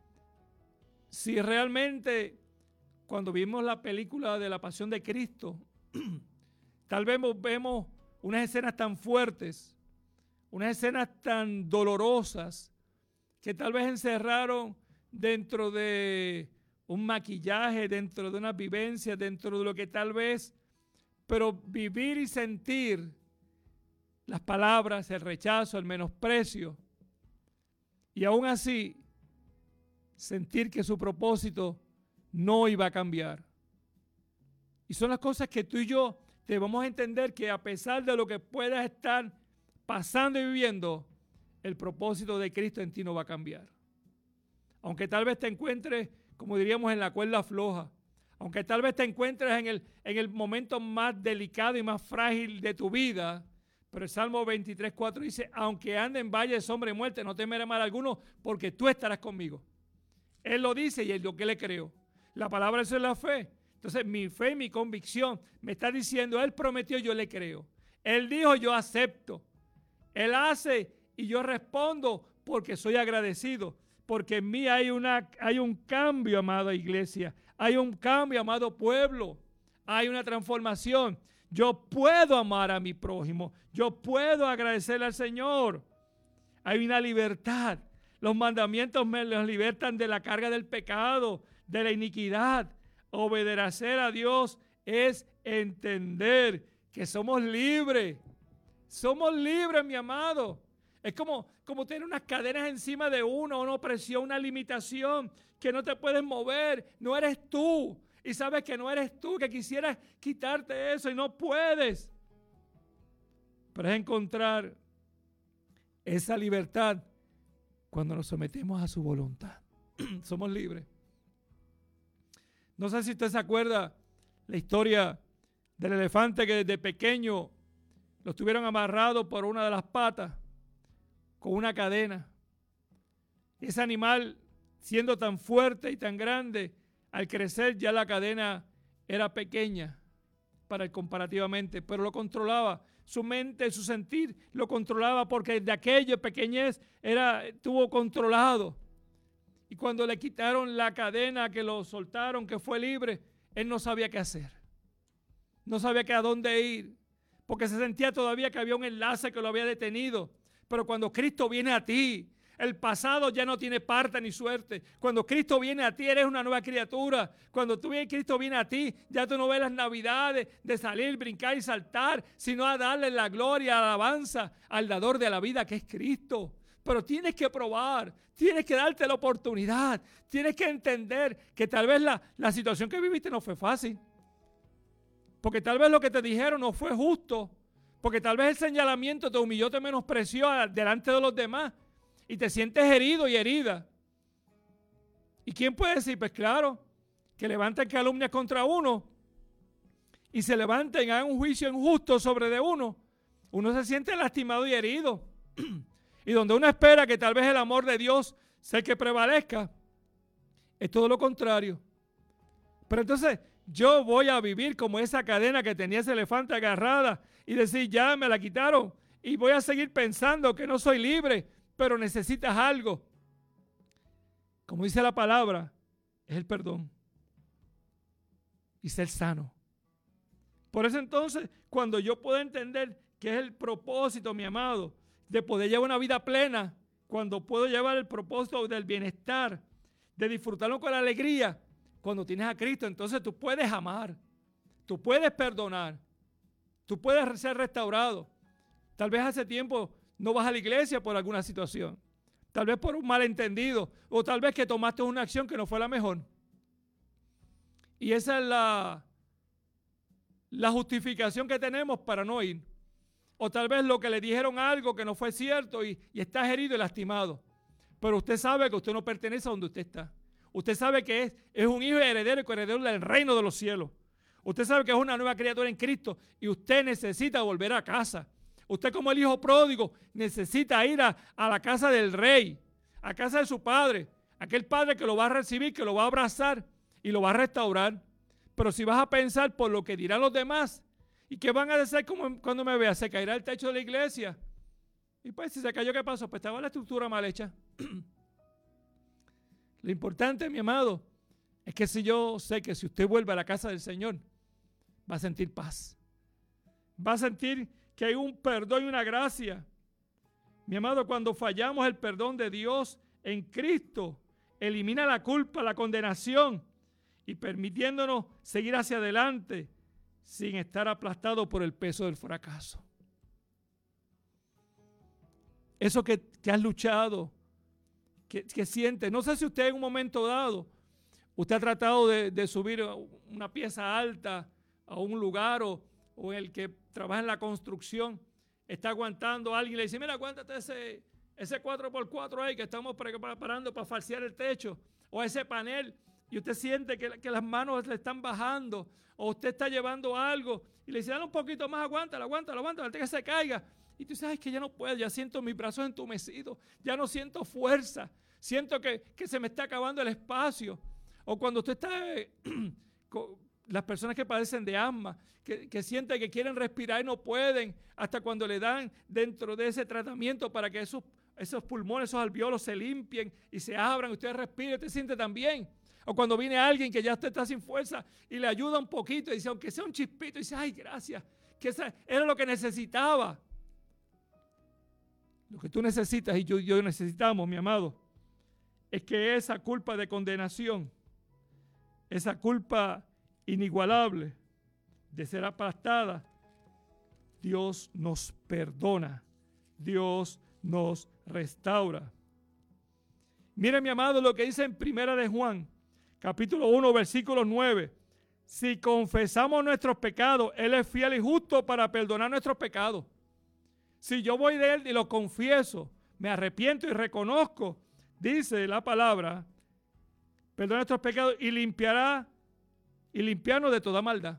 Si realmente, cuando vimos la película de la Pasión de Cristo, tal vez vemos unas escenas tan fuertes, unas escenas tan dolorosas, que tal vez encerraron dentro de un maquillaje, dentro de una vivencia, dentro de lo que tal vez, pero vivir y sentir las palabras, el rechazo, el menosprecio, y aún así sentir que su propósito no iba a cambiar. Y son las cosas que tú y yo debemos entender, que a pesar de lo que puedas estar pasando y viviendo, el propósito de Cristo en ti no va a cambiar. Aunque tal vez te encuentres, como diríamos, en la cuerda floja, aunque tal vez te encuentres en el, en el momento más delicado y más frágil de tu vida, pero el Salmo veintitrés, cuatro dice, aunque ande en valle de sombra y muerte, no temeré mal alguno, porque tú estarás conmigo. Él lo dice y es lo que le creo. La palabra, eso es la fe. Entonces mi fe y mi convicción me está diciendo, Él prometió, yo le creo. Él dijo, yo acepto. Él hace y yo respondo porque soy agradecido. Porque en mí hay, una, hay un cambio, amada iglesia. Hay un cambio, amado pueblo. Hay una transformación. Yo puedo amar a mi prójimo. Yo puedo agradecerle al Señor. Hay una libertad. Los mandamientos me los libertan de la carga del pecado, de la iniquidad. Obedecer a Dios es entender que somos libres. Somos libres, mi amado. Es como, como tener unas cadenas encima de uno, una opresión, una limitación, que no te puedes mover. No eres tú. Y sabes que no eres tú, que quisieras quitarte eso y no puedes. Pero es encontrar esa libertad cuando nos sometemos a su voluntad. Somos libres. No sé si usted se acuerda la historia del elefante que desde pequeño lo tuvieron amarrado por una de las patas con una cadena. Ese animal, siendo tan fuerte y tan grande, al crecer ya la cadena era pequeña para él comparativamente, pero lo controlaba. Su mente, su sentir lo controlaba porque de aquella pequeñez era, estuvo controlado. Y cuando le quitaron la cadena, que lo soltaron, que fue libre, él no sabía qué hacer. No sabía que a dónde ir, porque se sentía todavía que había un enlace que lo había detenido. Pero cuando Cristo viene a ti, el pasado ya no tiene parte ni suerte. Cuando Cristo viene a ti, eres una nueva criatura. Cuando tú vienes, Cristo viene a ti, ya tú no ves las navidades de salir, brincar y saltar, sino a darle la gloria, la alabanza al dador de la vida, que es Cristo. Pero tienes que probar, tienes que darte la oportunidad, tienes que entender que tal vez la, la situación que viviste no fue fácil. Porque tal vez lo que te dijeron no fue justo. Porque tal vez el señalamiento te humilló, te menospreció delante de los demás. Y te sientes herido y herida. ¿Y quién puede decir? Pues claro, que levanten calumnias contra uno y se levanten, hagan un juicio injusto sobre de uno. Uno se siente lastimado y herido. Y donde uno espera que tal vez el amor de Dios sea el que prevalezca, es todo lo contrario. Pero entonces yo voy a vivir como esa cadena que tenía ese elefante agarrada y decir, ya me la quitaron y voy a seguir pensando que no soy libre, pero necesitas algo. Como dice la palabra, es el perdón y ser sano. Por eso entonces, cuando yo puedo entender que es el propósito, mi amado, de poder llevar una vida plena, cuando puedo llevar el propósito del bienestar, de disfrutarlo con alegría, cuando tienes a Cristo, entonces tú puedes amar, tú puedes perdonar, tú puedes ser restaurado. Tal vez hace tiempo no vas a la iglesia por alguna situación, tal vez por un malentendido, o tal vez que tomaste una acción que no fue la mejor. Y esa es la, la justificación que tenemos para no ir. O tal vez lo que le dijeron algo que no fue cierto y, y estás herido y lastimado. Pero usted sabe que usted no pertenece a donde usted está. Usted sabe que es, es un hijo heredero y coheredero del reino de los cielos. Usted sabe que es una nueva criatura en Cristo y usted necesita volver a casa. Usted como el hijo pródigo necesita ir a, a la casa del rey, a casa de su padre. Aquel padre que lo va a recibir, que lo va a abrazar y lo va a restaurar. Pero si vas a pensar por lo que dirán los demás, ¿y qué van a decir como cuando me vean? Se caerá el techo de la iglesia. Y pues si se cayó, ¿qué pasó? Pues estaba la estructura mal hecha. Lo importante, mi amado, es que si yo sé que si usted vuelve a la casa del Señor, va a sentir paz. Va a sentir que hay un perdón y una gracia. Mi amado, cuando fallamos, el perdón de Dios en Cristo elimina la culpa, la condenación y permitiéndonos seguir hacia adelante sin estar aplastado por el peso del fracaso. Eso que, que has luchado, que, que sientes. No sé si usted en un momento dado, usted ha tratado de, de subir una pieza alta a un lugar o, o el que trabaja en la construcción, está aguantando a alguien y le dice, mira, aguántate ese, ese cuatro por cuatro ahí que estamos preparando para falsear el techo, o ese panel, y usted siente que, que las manos le están bajando, o usted está llevando algo y le dice, dale un poquito más, aguántalo, aguántalo, aguántalo, antes que se caiga. Y tú sabes que ya no puedo, ya siento mis brazos entumecidos, ya no siento fuerza, siento que, que se me está acabando el espacio. O cuando usted está, eh, con las personas que padecen de asma, que, que sienten que quieren respirar y no pueden, hasta cuando le dan dentro de ese tratamiento para que esos, esos pulmones, esos alveolos se limpien y se abran, usted respire, usted siente también. O cuando viene alguien que ya usted está sin fuerza y le ayuda un poquito y dice, aunque sea un chispito, y dice, ay, gracias, que esa era lo que necesitaba. Lo que tú necesitas y yo, yo necesitamos, mi amado, es que esa culpa de condenación, esa culpa inigualable de ser aplastada, Dios nos perdona, Dios nos restaura. Mire, mi amado, lo que dice en Primera de Juan, capítulo uno, versículo nueve. Si confesamos nuestros pecados, Él es fiel y justo para perdonar nuestros pecados. Si yo voy de Él y lo confieso, me arrepiento y reconozco, dice la palabra, perdona nuestros pecados y limpiará y limpiarnos de toda maldad.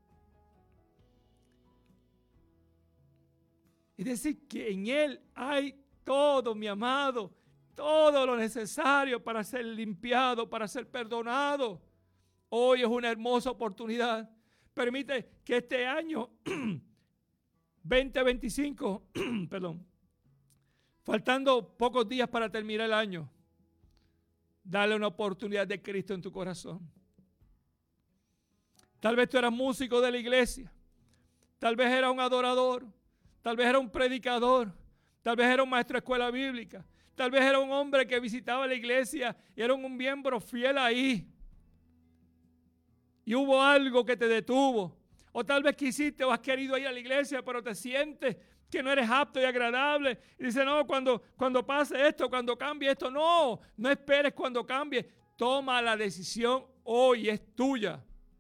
Es decir, que en Él hay todo, mi amado, todo lo necesario para ser limpiado, para ser perdonado. Hoy es una hermosa oportunidad. Permite que este año veinte veinticinco, perdón, faltando pocos días para terminar el año, dale una oportunidad de Cristo en tu corazón. Tal vez tú eras músico de la iglesia, tal vez era un adorador, tal vez era un predicador, tal vez era un maestro de escuela bíblica, tal vez era un hombre que visitaba la iglesia y era un miembro fiel ahí. Y hubo algo que te detuvo. O tal vez quisiste o has querido ir a la iglesia, pero te sientes que no eres apto y agradable. Y dices, no, cuando, cuando pase esto, cuando cambie esto. No, no esperes cuando cambie. Toma la decisión hoy, es tuya.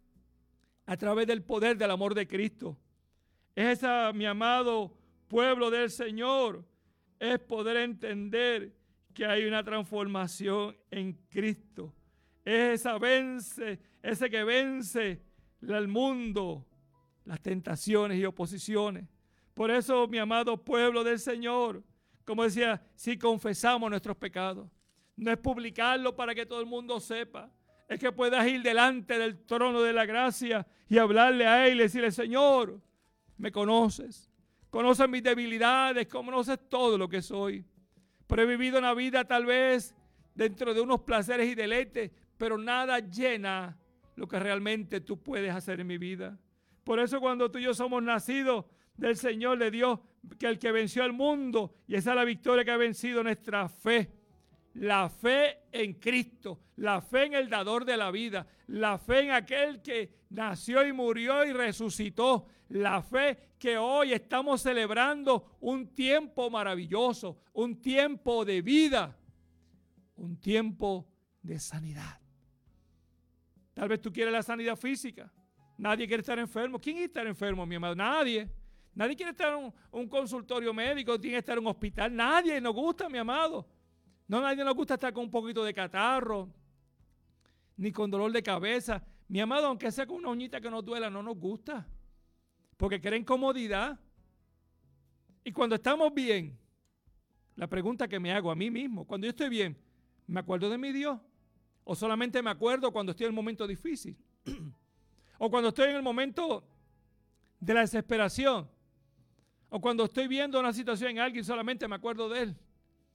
A través del poder del amor de Cristo. Es esa, mi amado pueblo del Señor, es poder entender que hay una transformación en Cristo. Es esa vence, ese que vence al mundo, las tentaciones y oposiciones. Por eso, mi amado pueblo del Señor, como decía, si confesamos nuestros pecados, no es publicarlo para que todo el mundo sepa, es que puedas ir delante del trono de la gracia y hablarle a Él y decirle, Señor, me conoces, conoces mis debilidades, conoces todo lo que soy, pero he vivido una vida tal vez dentro de unos placeres y deleites, pero nada llena lo que realmente tú puedes hacer en mi vida. Por eso cuando tú y yo somos nacidos del Señor, de Dios, que el que venció al mundo, y esa es la victoria que ha vencido nuestra fe, la fe en Cristo, la fe en el dador de la vida, la fe en aquel que nació y murió y resucitó, la fe que hoy estamos celebrando un tiempo maravilloso, un tiempo de vida, un tiempo de sanidad. Tal vez tú quieres la sanidad física. Nadie quiere estar enfermo. ¿Quién quiere estar enfermo, mi amado? Nadie. Nadie quiere estar en un, un consultorio médico, tiene que estar en un hospital. Nadie nos gusta, mi amado. No, nadie nos gusta estar con un poquito de catarro, ni con dolor de cabeza. Mi amado, aunque sea con una uñita que nos duela, no nos gusta. Porque quieren comodidad. Y cuando estamos bien, la pregunta que me hago a mí mismo, cuando yo estoy bien, ¿me acuerdo de mi Dios? ¿O solamente me acuerdo cuando estoy en el momento difícil? ¿O cuando estoy en el momento de la desesperación? ¿O cuando estoy viendo una situación en alguien solamente me acuerdo de Él?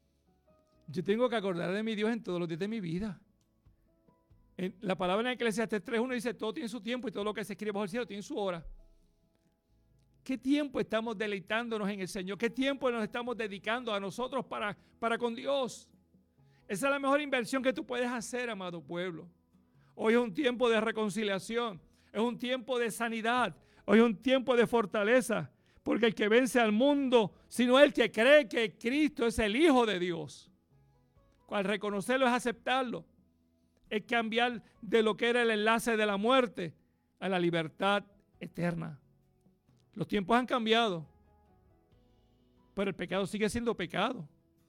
Yo tengo que acordar de mi Dios en todos los días de mi vida. En la palabra en Eclesiastés tres uno dice, todo tiene su tiempo y todo lo que se escribe bajo el cielo tiene su hora. ¿Qué tiempo estamos deleitándonos en el Señor? ¿Qué tiempo nos estamos dedicando a nosotros para, para con Dios? Esa es la mejor inversión que tú puedes hacer, amado pueblo. Hoy es un tiempo de reconciliación, es un tiempo de sanidad, hoy es un tiempo de fortaleza, porque el que vence al mundo, sino el que cree que Cristo es el Hijo de Dios. Al reconocerlo es aceptarlo, es cambiar de lo que era el enlace de la muerte a la libertad eterna. Los tiempos han cambiado, pero el pecado sigue siendo pecado.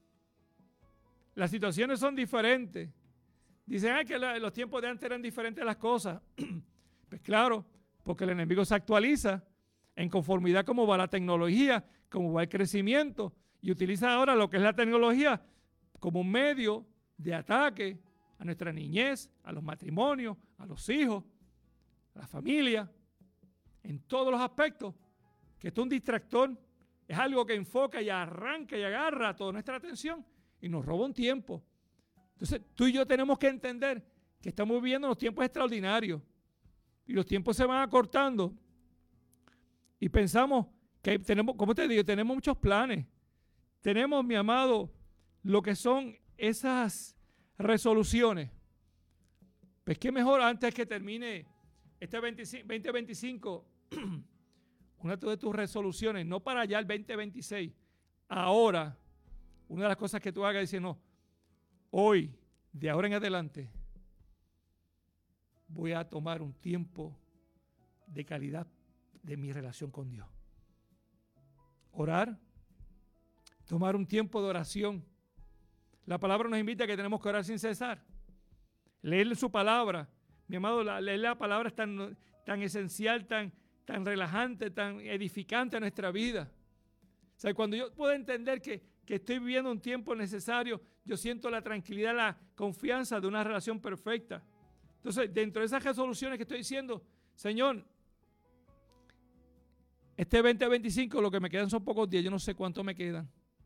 Las situaciones son diferentes. Dicen ah, que la, los tiempos de antes eran diferentes las cosas. Pues claro, porque el enemigo se actualiza en conformidad como va la tecnología, como va el crecimiento, y utiliza ahora lo que es la tecnología como un medio de ataque a nuestra niñez, a los matrimonios, a los hijos, a la familia, en todos los aspectos, que esto es un distractor, es algo que enfoca y arranca y agarra toda nuestra atención y nos roba un tiempo. Entonces tú y yo tenemos que entender que estamos viviendo unos tiempos extraordinarios y los tiempos se van acortando y pensamos que tenemos, como te digo, tenemos muchos planes. Tenemos, mi amado, lo que son esas resoluciones. Pues qué mejor antes que termine este veinte veinticinco, una de tus resoluciones, no para allá el veinte veintiséis, ahora, una de las cosas que tú hagas es decir, no, hoy, de ahora en adelante, voy a tomar un tiempo de calidad de mi relación con Dios. Orar, tomar un tiempo de oración. La palabra nos invita a que tenemos que orar sin cesar. Leer su palabra, Mi amado, la, leer la palabra es tan, tan esencial, tan, tan relajante, tan edificante a nuestra vida. O sea, cuando yo puedo entender que, que estoy viviendo un tiempo necesario, yo siento la tranquilidad, la confianza de una relación perfecta. Entonces, dentro de esas resoluciones que estoy diciendo, Señor, este veinte veinticinco, lo que me quedan son pocos días, yo no sé cuánto me quedan.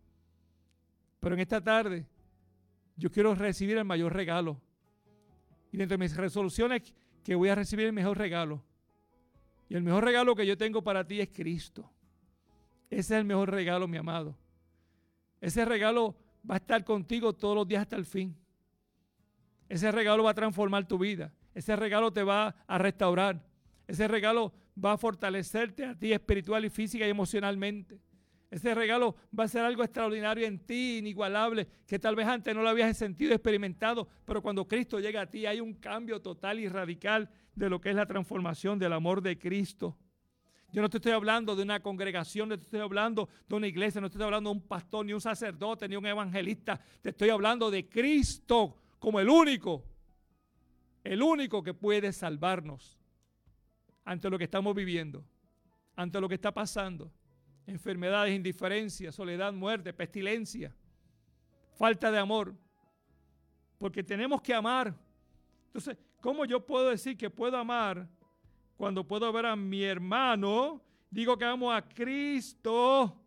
Pero en esta tarde, yo quiero recibir el mayor regalo. Y dentro de mis resoluciones, que voy a recibir el mejor regalo. Y el mejor regalo que yo tengo para ti es Cristo. Ese es el mejor regalo, mi amado. Ese regalo va a estar contigo todos los días hasta el fin. Ese regalo va a transformar tu vida. Ese regalo te va a restaurar. Ese regalo va a fortalecerte a ti espiritual y física y emocionalmente. Ese regalo va a ser algo extraordinario en ti, inigualable, que tal vez antes no lo habías sentido, experimentado, pero cuando Cristo llega a ti hay un cambio total y radical de lo que es la transformación del amor de Cristo. Yo no te estoy hablando de una congregación, no te estoy hablando de una iglesia, no te estoy hablando de un pastor, ni un sacerdote, ni un evangelista. Te estoy hablando de Cristo como el único, el único que puede salvarnos ante lo que estamos viviendo, ante lo que está pasando. Enfermedades, indiferencia, soledad, muerte, pestilencia, falta de amor. Porque tenemos que amar. Entonces, ¿cómo yo puedo decir que puedo amar cuando puedo ver a mi hermano? Digo que amo a Cristo.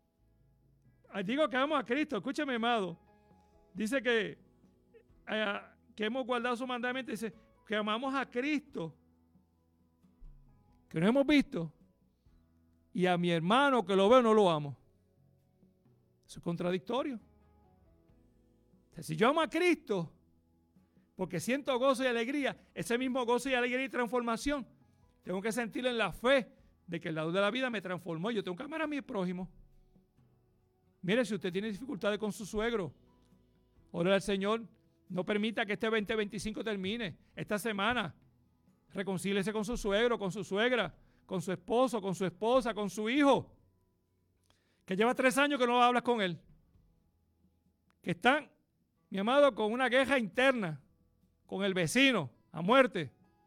Digo que amo a Cristo. Escúchame, amado. Dice que, eh, que hemos guardado su mandamiento. Dice que amamos a Cristo. Que no hemos visto. Y a mi hermano que lo veo no lo amo. Eso es contradictorio. Entonces, si yo amo a Cristo, porque siento gozo y alegría, ese mismo gozo y alegría y transformación, tengo que sentirlo en la fe de que el lado de la vida me transformó. Yo tengo que amar a mi prójimo. Mire, si usted tiene dificultades con su suegro, ore al Señor, no permita que este veinte veinticinco termine. Esta semana, reconcíliese con su suegro, con su suegra, con su esposo, con su esposa, con su hijo, que lleva tres años que no hablas con él, que están, mi amado, con una queja interna, con el vecino, a muerte.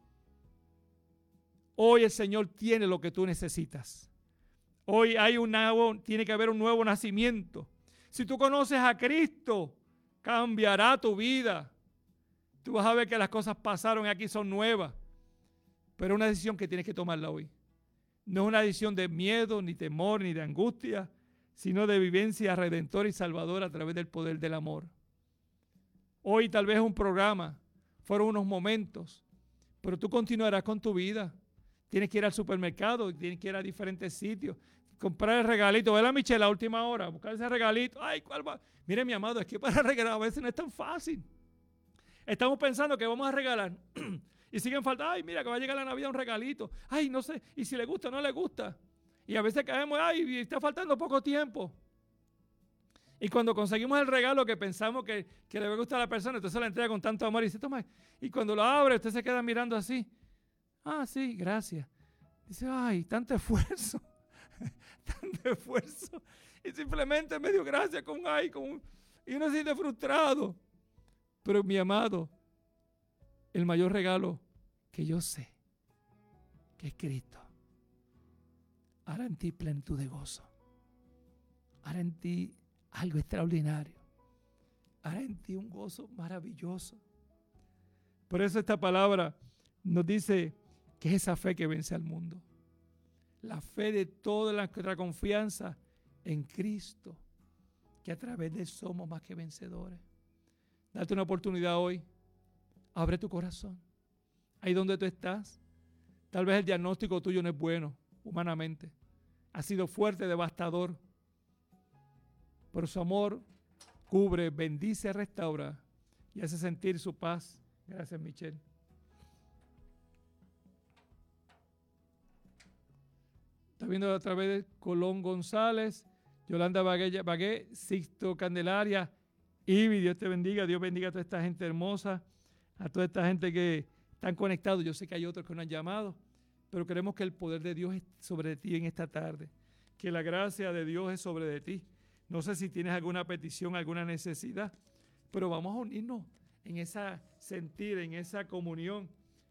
Hoy el Señor tiene lo que tú necesitas. Hoy hay un nuevo, tiene que haber un nuevo nacimiento. Si tú conoces a Cristo, cambiará tu vida. Tú vas a ver que las cosas pasaron y aquí son nuevas. Pero es una decisión que tienes que tomarla hoy. No es una decisión de miedo, ni temor, ni de angustia, sino de vivencia redentora y salvadora a través del poder del amor. Hoy tal vez es un programa, fueron unos momentos, pero tú continuarás con tu vida. Tienes que ir al supermercado, tienes que ir a diferentes sitios, comprar el regalito. Ve a Michelle a última hora, buscar ese regalito. Ay, ¿cuál va? Mire, mi amado, es que para regalar a veces no es tan fácil. Estamos pensando que vamos a regalar y siguen faltando. Ay, mira, que va a llegar la Navidad un regalito. Ay, no sé, y si le gusta o no le gusta. Y a veces caemos, ay, está faltando poco tiempo. Y cuando conseguimos el regalo que pensamos que, que le va a gustar a la persona, entonces la entrega con tanto amor y dice, toma. Y cuando lo abre, usted se queda mirando así. Ah, sí, gracias. Dice, ay, tanto esfuerzo. tanto esfuerzo. Y simplemente me dio gracias con ay, con un, y uno se siente frustrado. Pero mi amado, el mayor regalo que yo sé, que es Cristo, hará en ti plenitud de gozo. Hará en ti algo extraordinario. Hará en ti un gozo maravilloso. Por eso esta palabra nos dice que es esa fe que vence al mundo. La fe de toda nuestra confianza en Cristo, que a través de él somos más que vencedores. Date una oportunidad hoy. Abre tu corazón. Ahí donde tú estás. Tal vez el diagnóstico tuyo no es bueno, humanamente. Ha sido fuerte, devastador. Pero su amor cubre, bendice, restaura y hace sentir su paz. Gracias, Michelle. Está viendo a través de Colón González, Yolanda Bagué, Bagué, Sixto Candelaria, Ibi, Dios te bendiga, Dios bendiga a toda esta gente hermosa, a toda esta gente que están conectados. Yo sé que hay otros que no han llamado, pero queremos que el poder de Dios es sobre ti en esta tarde, que la gracia de Dios es sobre de ti. No sé si tienes alguna petición, alguna necesidad, pero vamos a unirnos en esa sentir, en esa comunión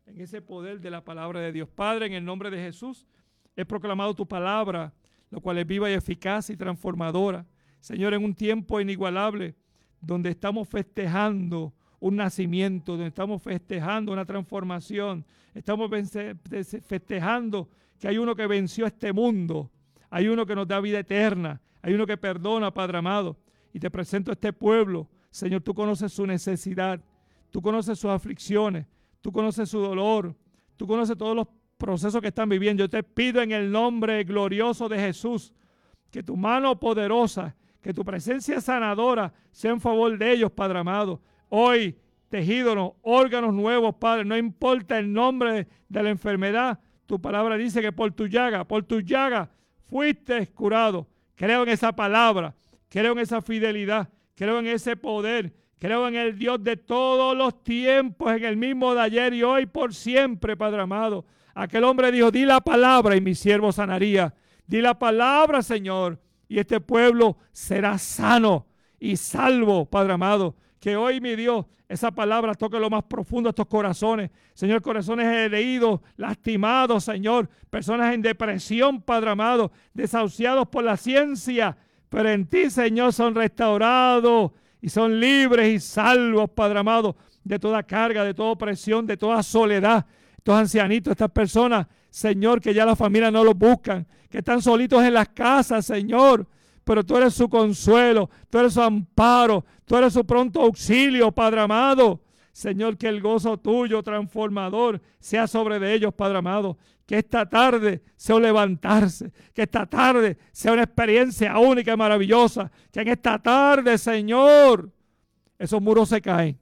en ese poder de la palabra de Dios. Padre, en el nombre de Jesús, he proclamado tu palabra, lo cual es viva y eficaz y transformadora. Señor, en un tiempo inigualable, donde estamos festejando un nacimiento, donde estamos festejando una transformación, estamos festejando que hay uno que venció este mundo, hay uno que nos da vida eterna, hay uno que perdona, Padre amado. Y te presento a este pueblo. Señor, tú conoces su necesidad, tú conoces sus aflicciones, tú conoces su dolor, tú conoces todos los procesos que están viviendo. Yo te pido en el nombre glorioso de Jesús que tu mano poderosa, que tu presencia sanadora sea en favor de ellos, Padre amado. Hoy, tejidos, órganos nuevos, Padre, no importa el nombre de, de la enfermedad, tu palabra dice que por tu llaga, por tu llaga fuiste curado. Creo en esa palabra, creo en esa fidelidad, creo en ese poder, creo en el Dios de todos los tiempos, en el mismo de ayer y hoy por siempre, Padre amado. Aquel hombre dijo, di la palabra y mi siervo sanaría. Di la palabra, Señor, y este pueblo será sano y salvo, Padre amado. Que hoy, mi Dios, esa palabra toque lo más profundo de estos corazones. Señor, corazones heridos, lastimados, Señor. Personas en depresión, Padre amado, desahuciados por la ciencia. Pero en ti, Señor, son restaurados y son libres y salvos, Padre amado, de toda carga, de toda opresión, de toda soledad. Estos ancianitos, estas personas, Señor, que ya la familia no los buscan, que están solitos en las casas, Señor. Pero tú eres su consuelo, tú eres su amparo, tú eres su pronto auxilio, Padre amado. Señor, que el gozo tuyo transformador sea sobre de ellos, Padre amado. Que esta tarde sea un levantarse, que esta tarde sea una experiencia única y maravillosa. Que en esta tarde, Señor, esos muros se caen.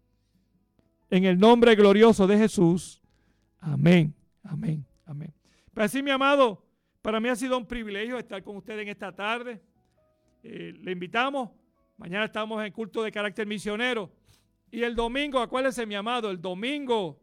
En el nombre glorioso de Jesús. Amén, amén, amén. Pero así, mi amado, para mí ha sido un privilegio estar con ustedes en esta tarde. Eh, le invitamos. Mañana estamos en culto de carácter misionero. Y el domingo, acuérdense, mi amado, el domingo,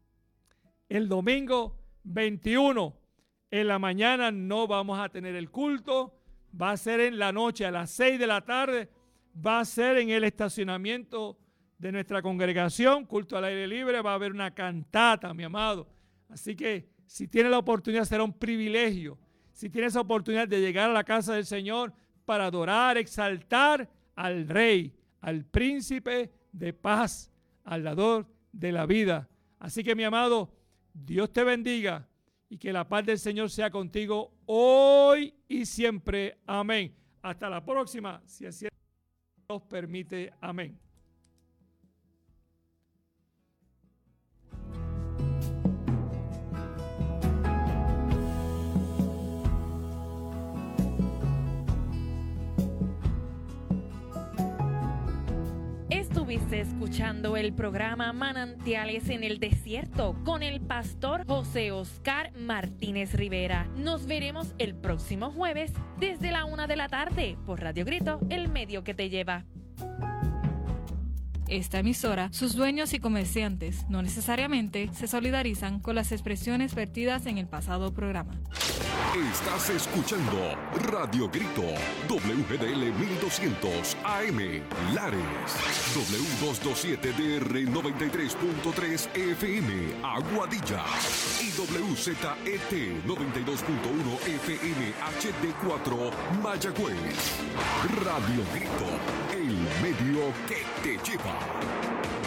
el domingo veintiuno, en la mañana no vamos a tener el culto. Va a ser en la noche, a las seis de la tarde. Va a ser en el estacionamiento de nuestra congregación, culto al aire libre. Va a haber una cantata, mi amado. Así que si tiene la oportunidad, será un privilegio. Si tiene esa oportunidad de llegar a la casa del Señor para adorar, exaltar al Rey, al Príncipe de paz, al dador de la vida. Así que, mi amado, Dios te bendiga y que la paz del Señor sea contigo hoy y siempre. Amén. Hasta la próxima, si así nos permite. Amén. Estuviste escuchando el programa Manantiales en el Desierto con el pastor José Oscar Martínez Rivera. Nos veremos el próximo jueves desde la una de la tarde por Radio Grito, el medio que te lleva. Esta emisora, sus dueños y comerciantes no necesariamente se solidarizan con las expresiones vertidas en el pasado programa. Estás escuchando Radio Grito, W G D L mil doscientos A M, Lares, W doscientos veintisiete D R noventa y tres punto tres F M, Aguadilla, y W Z E T noventa y dos punto uno F M H D cuatro, Mayagüez. Radio Grito, el medio que te lleva.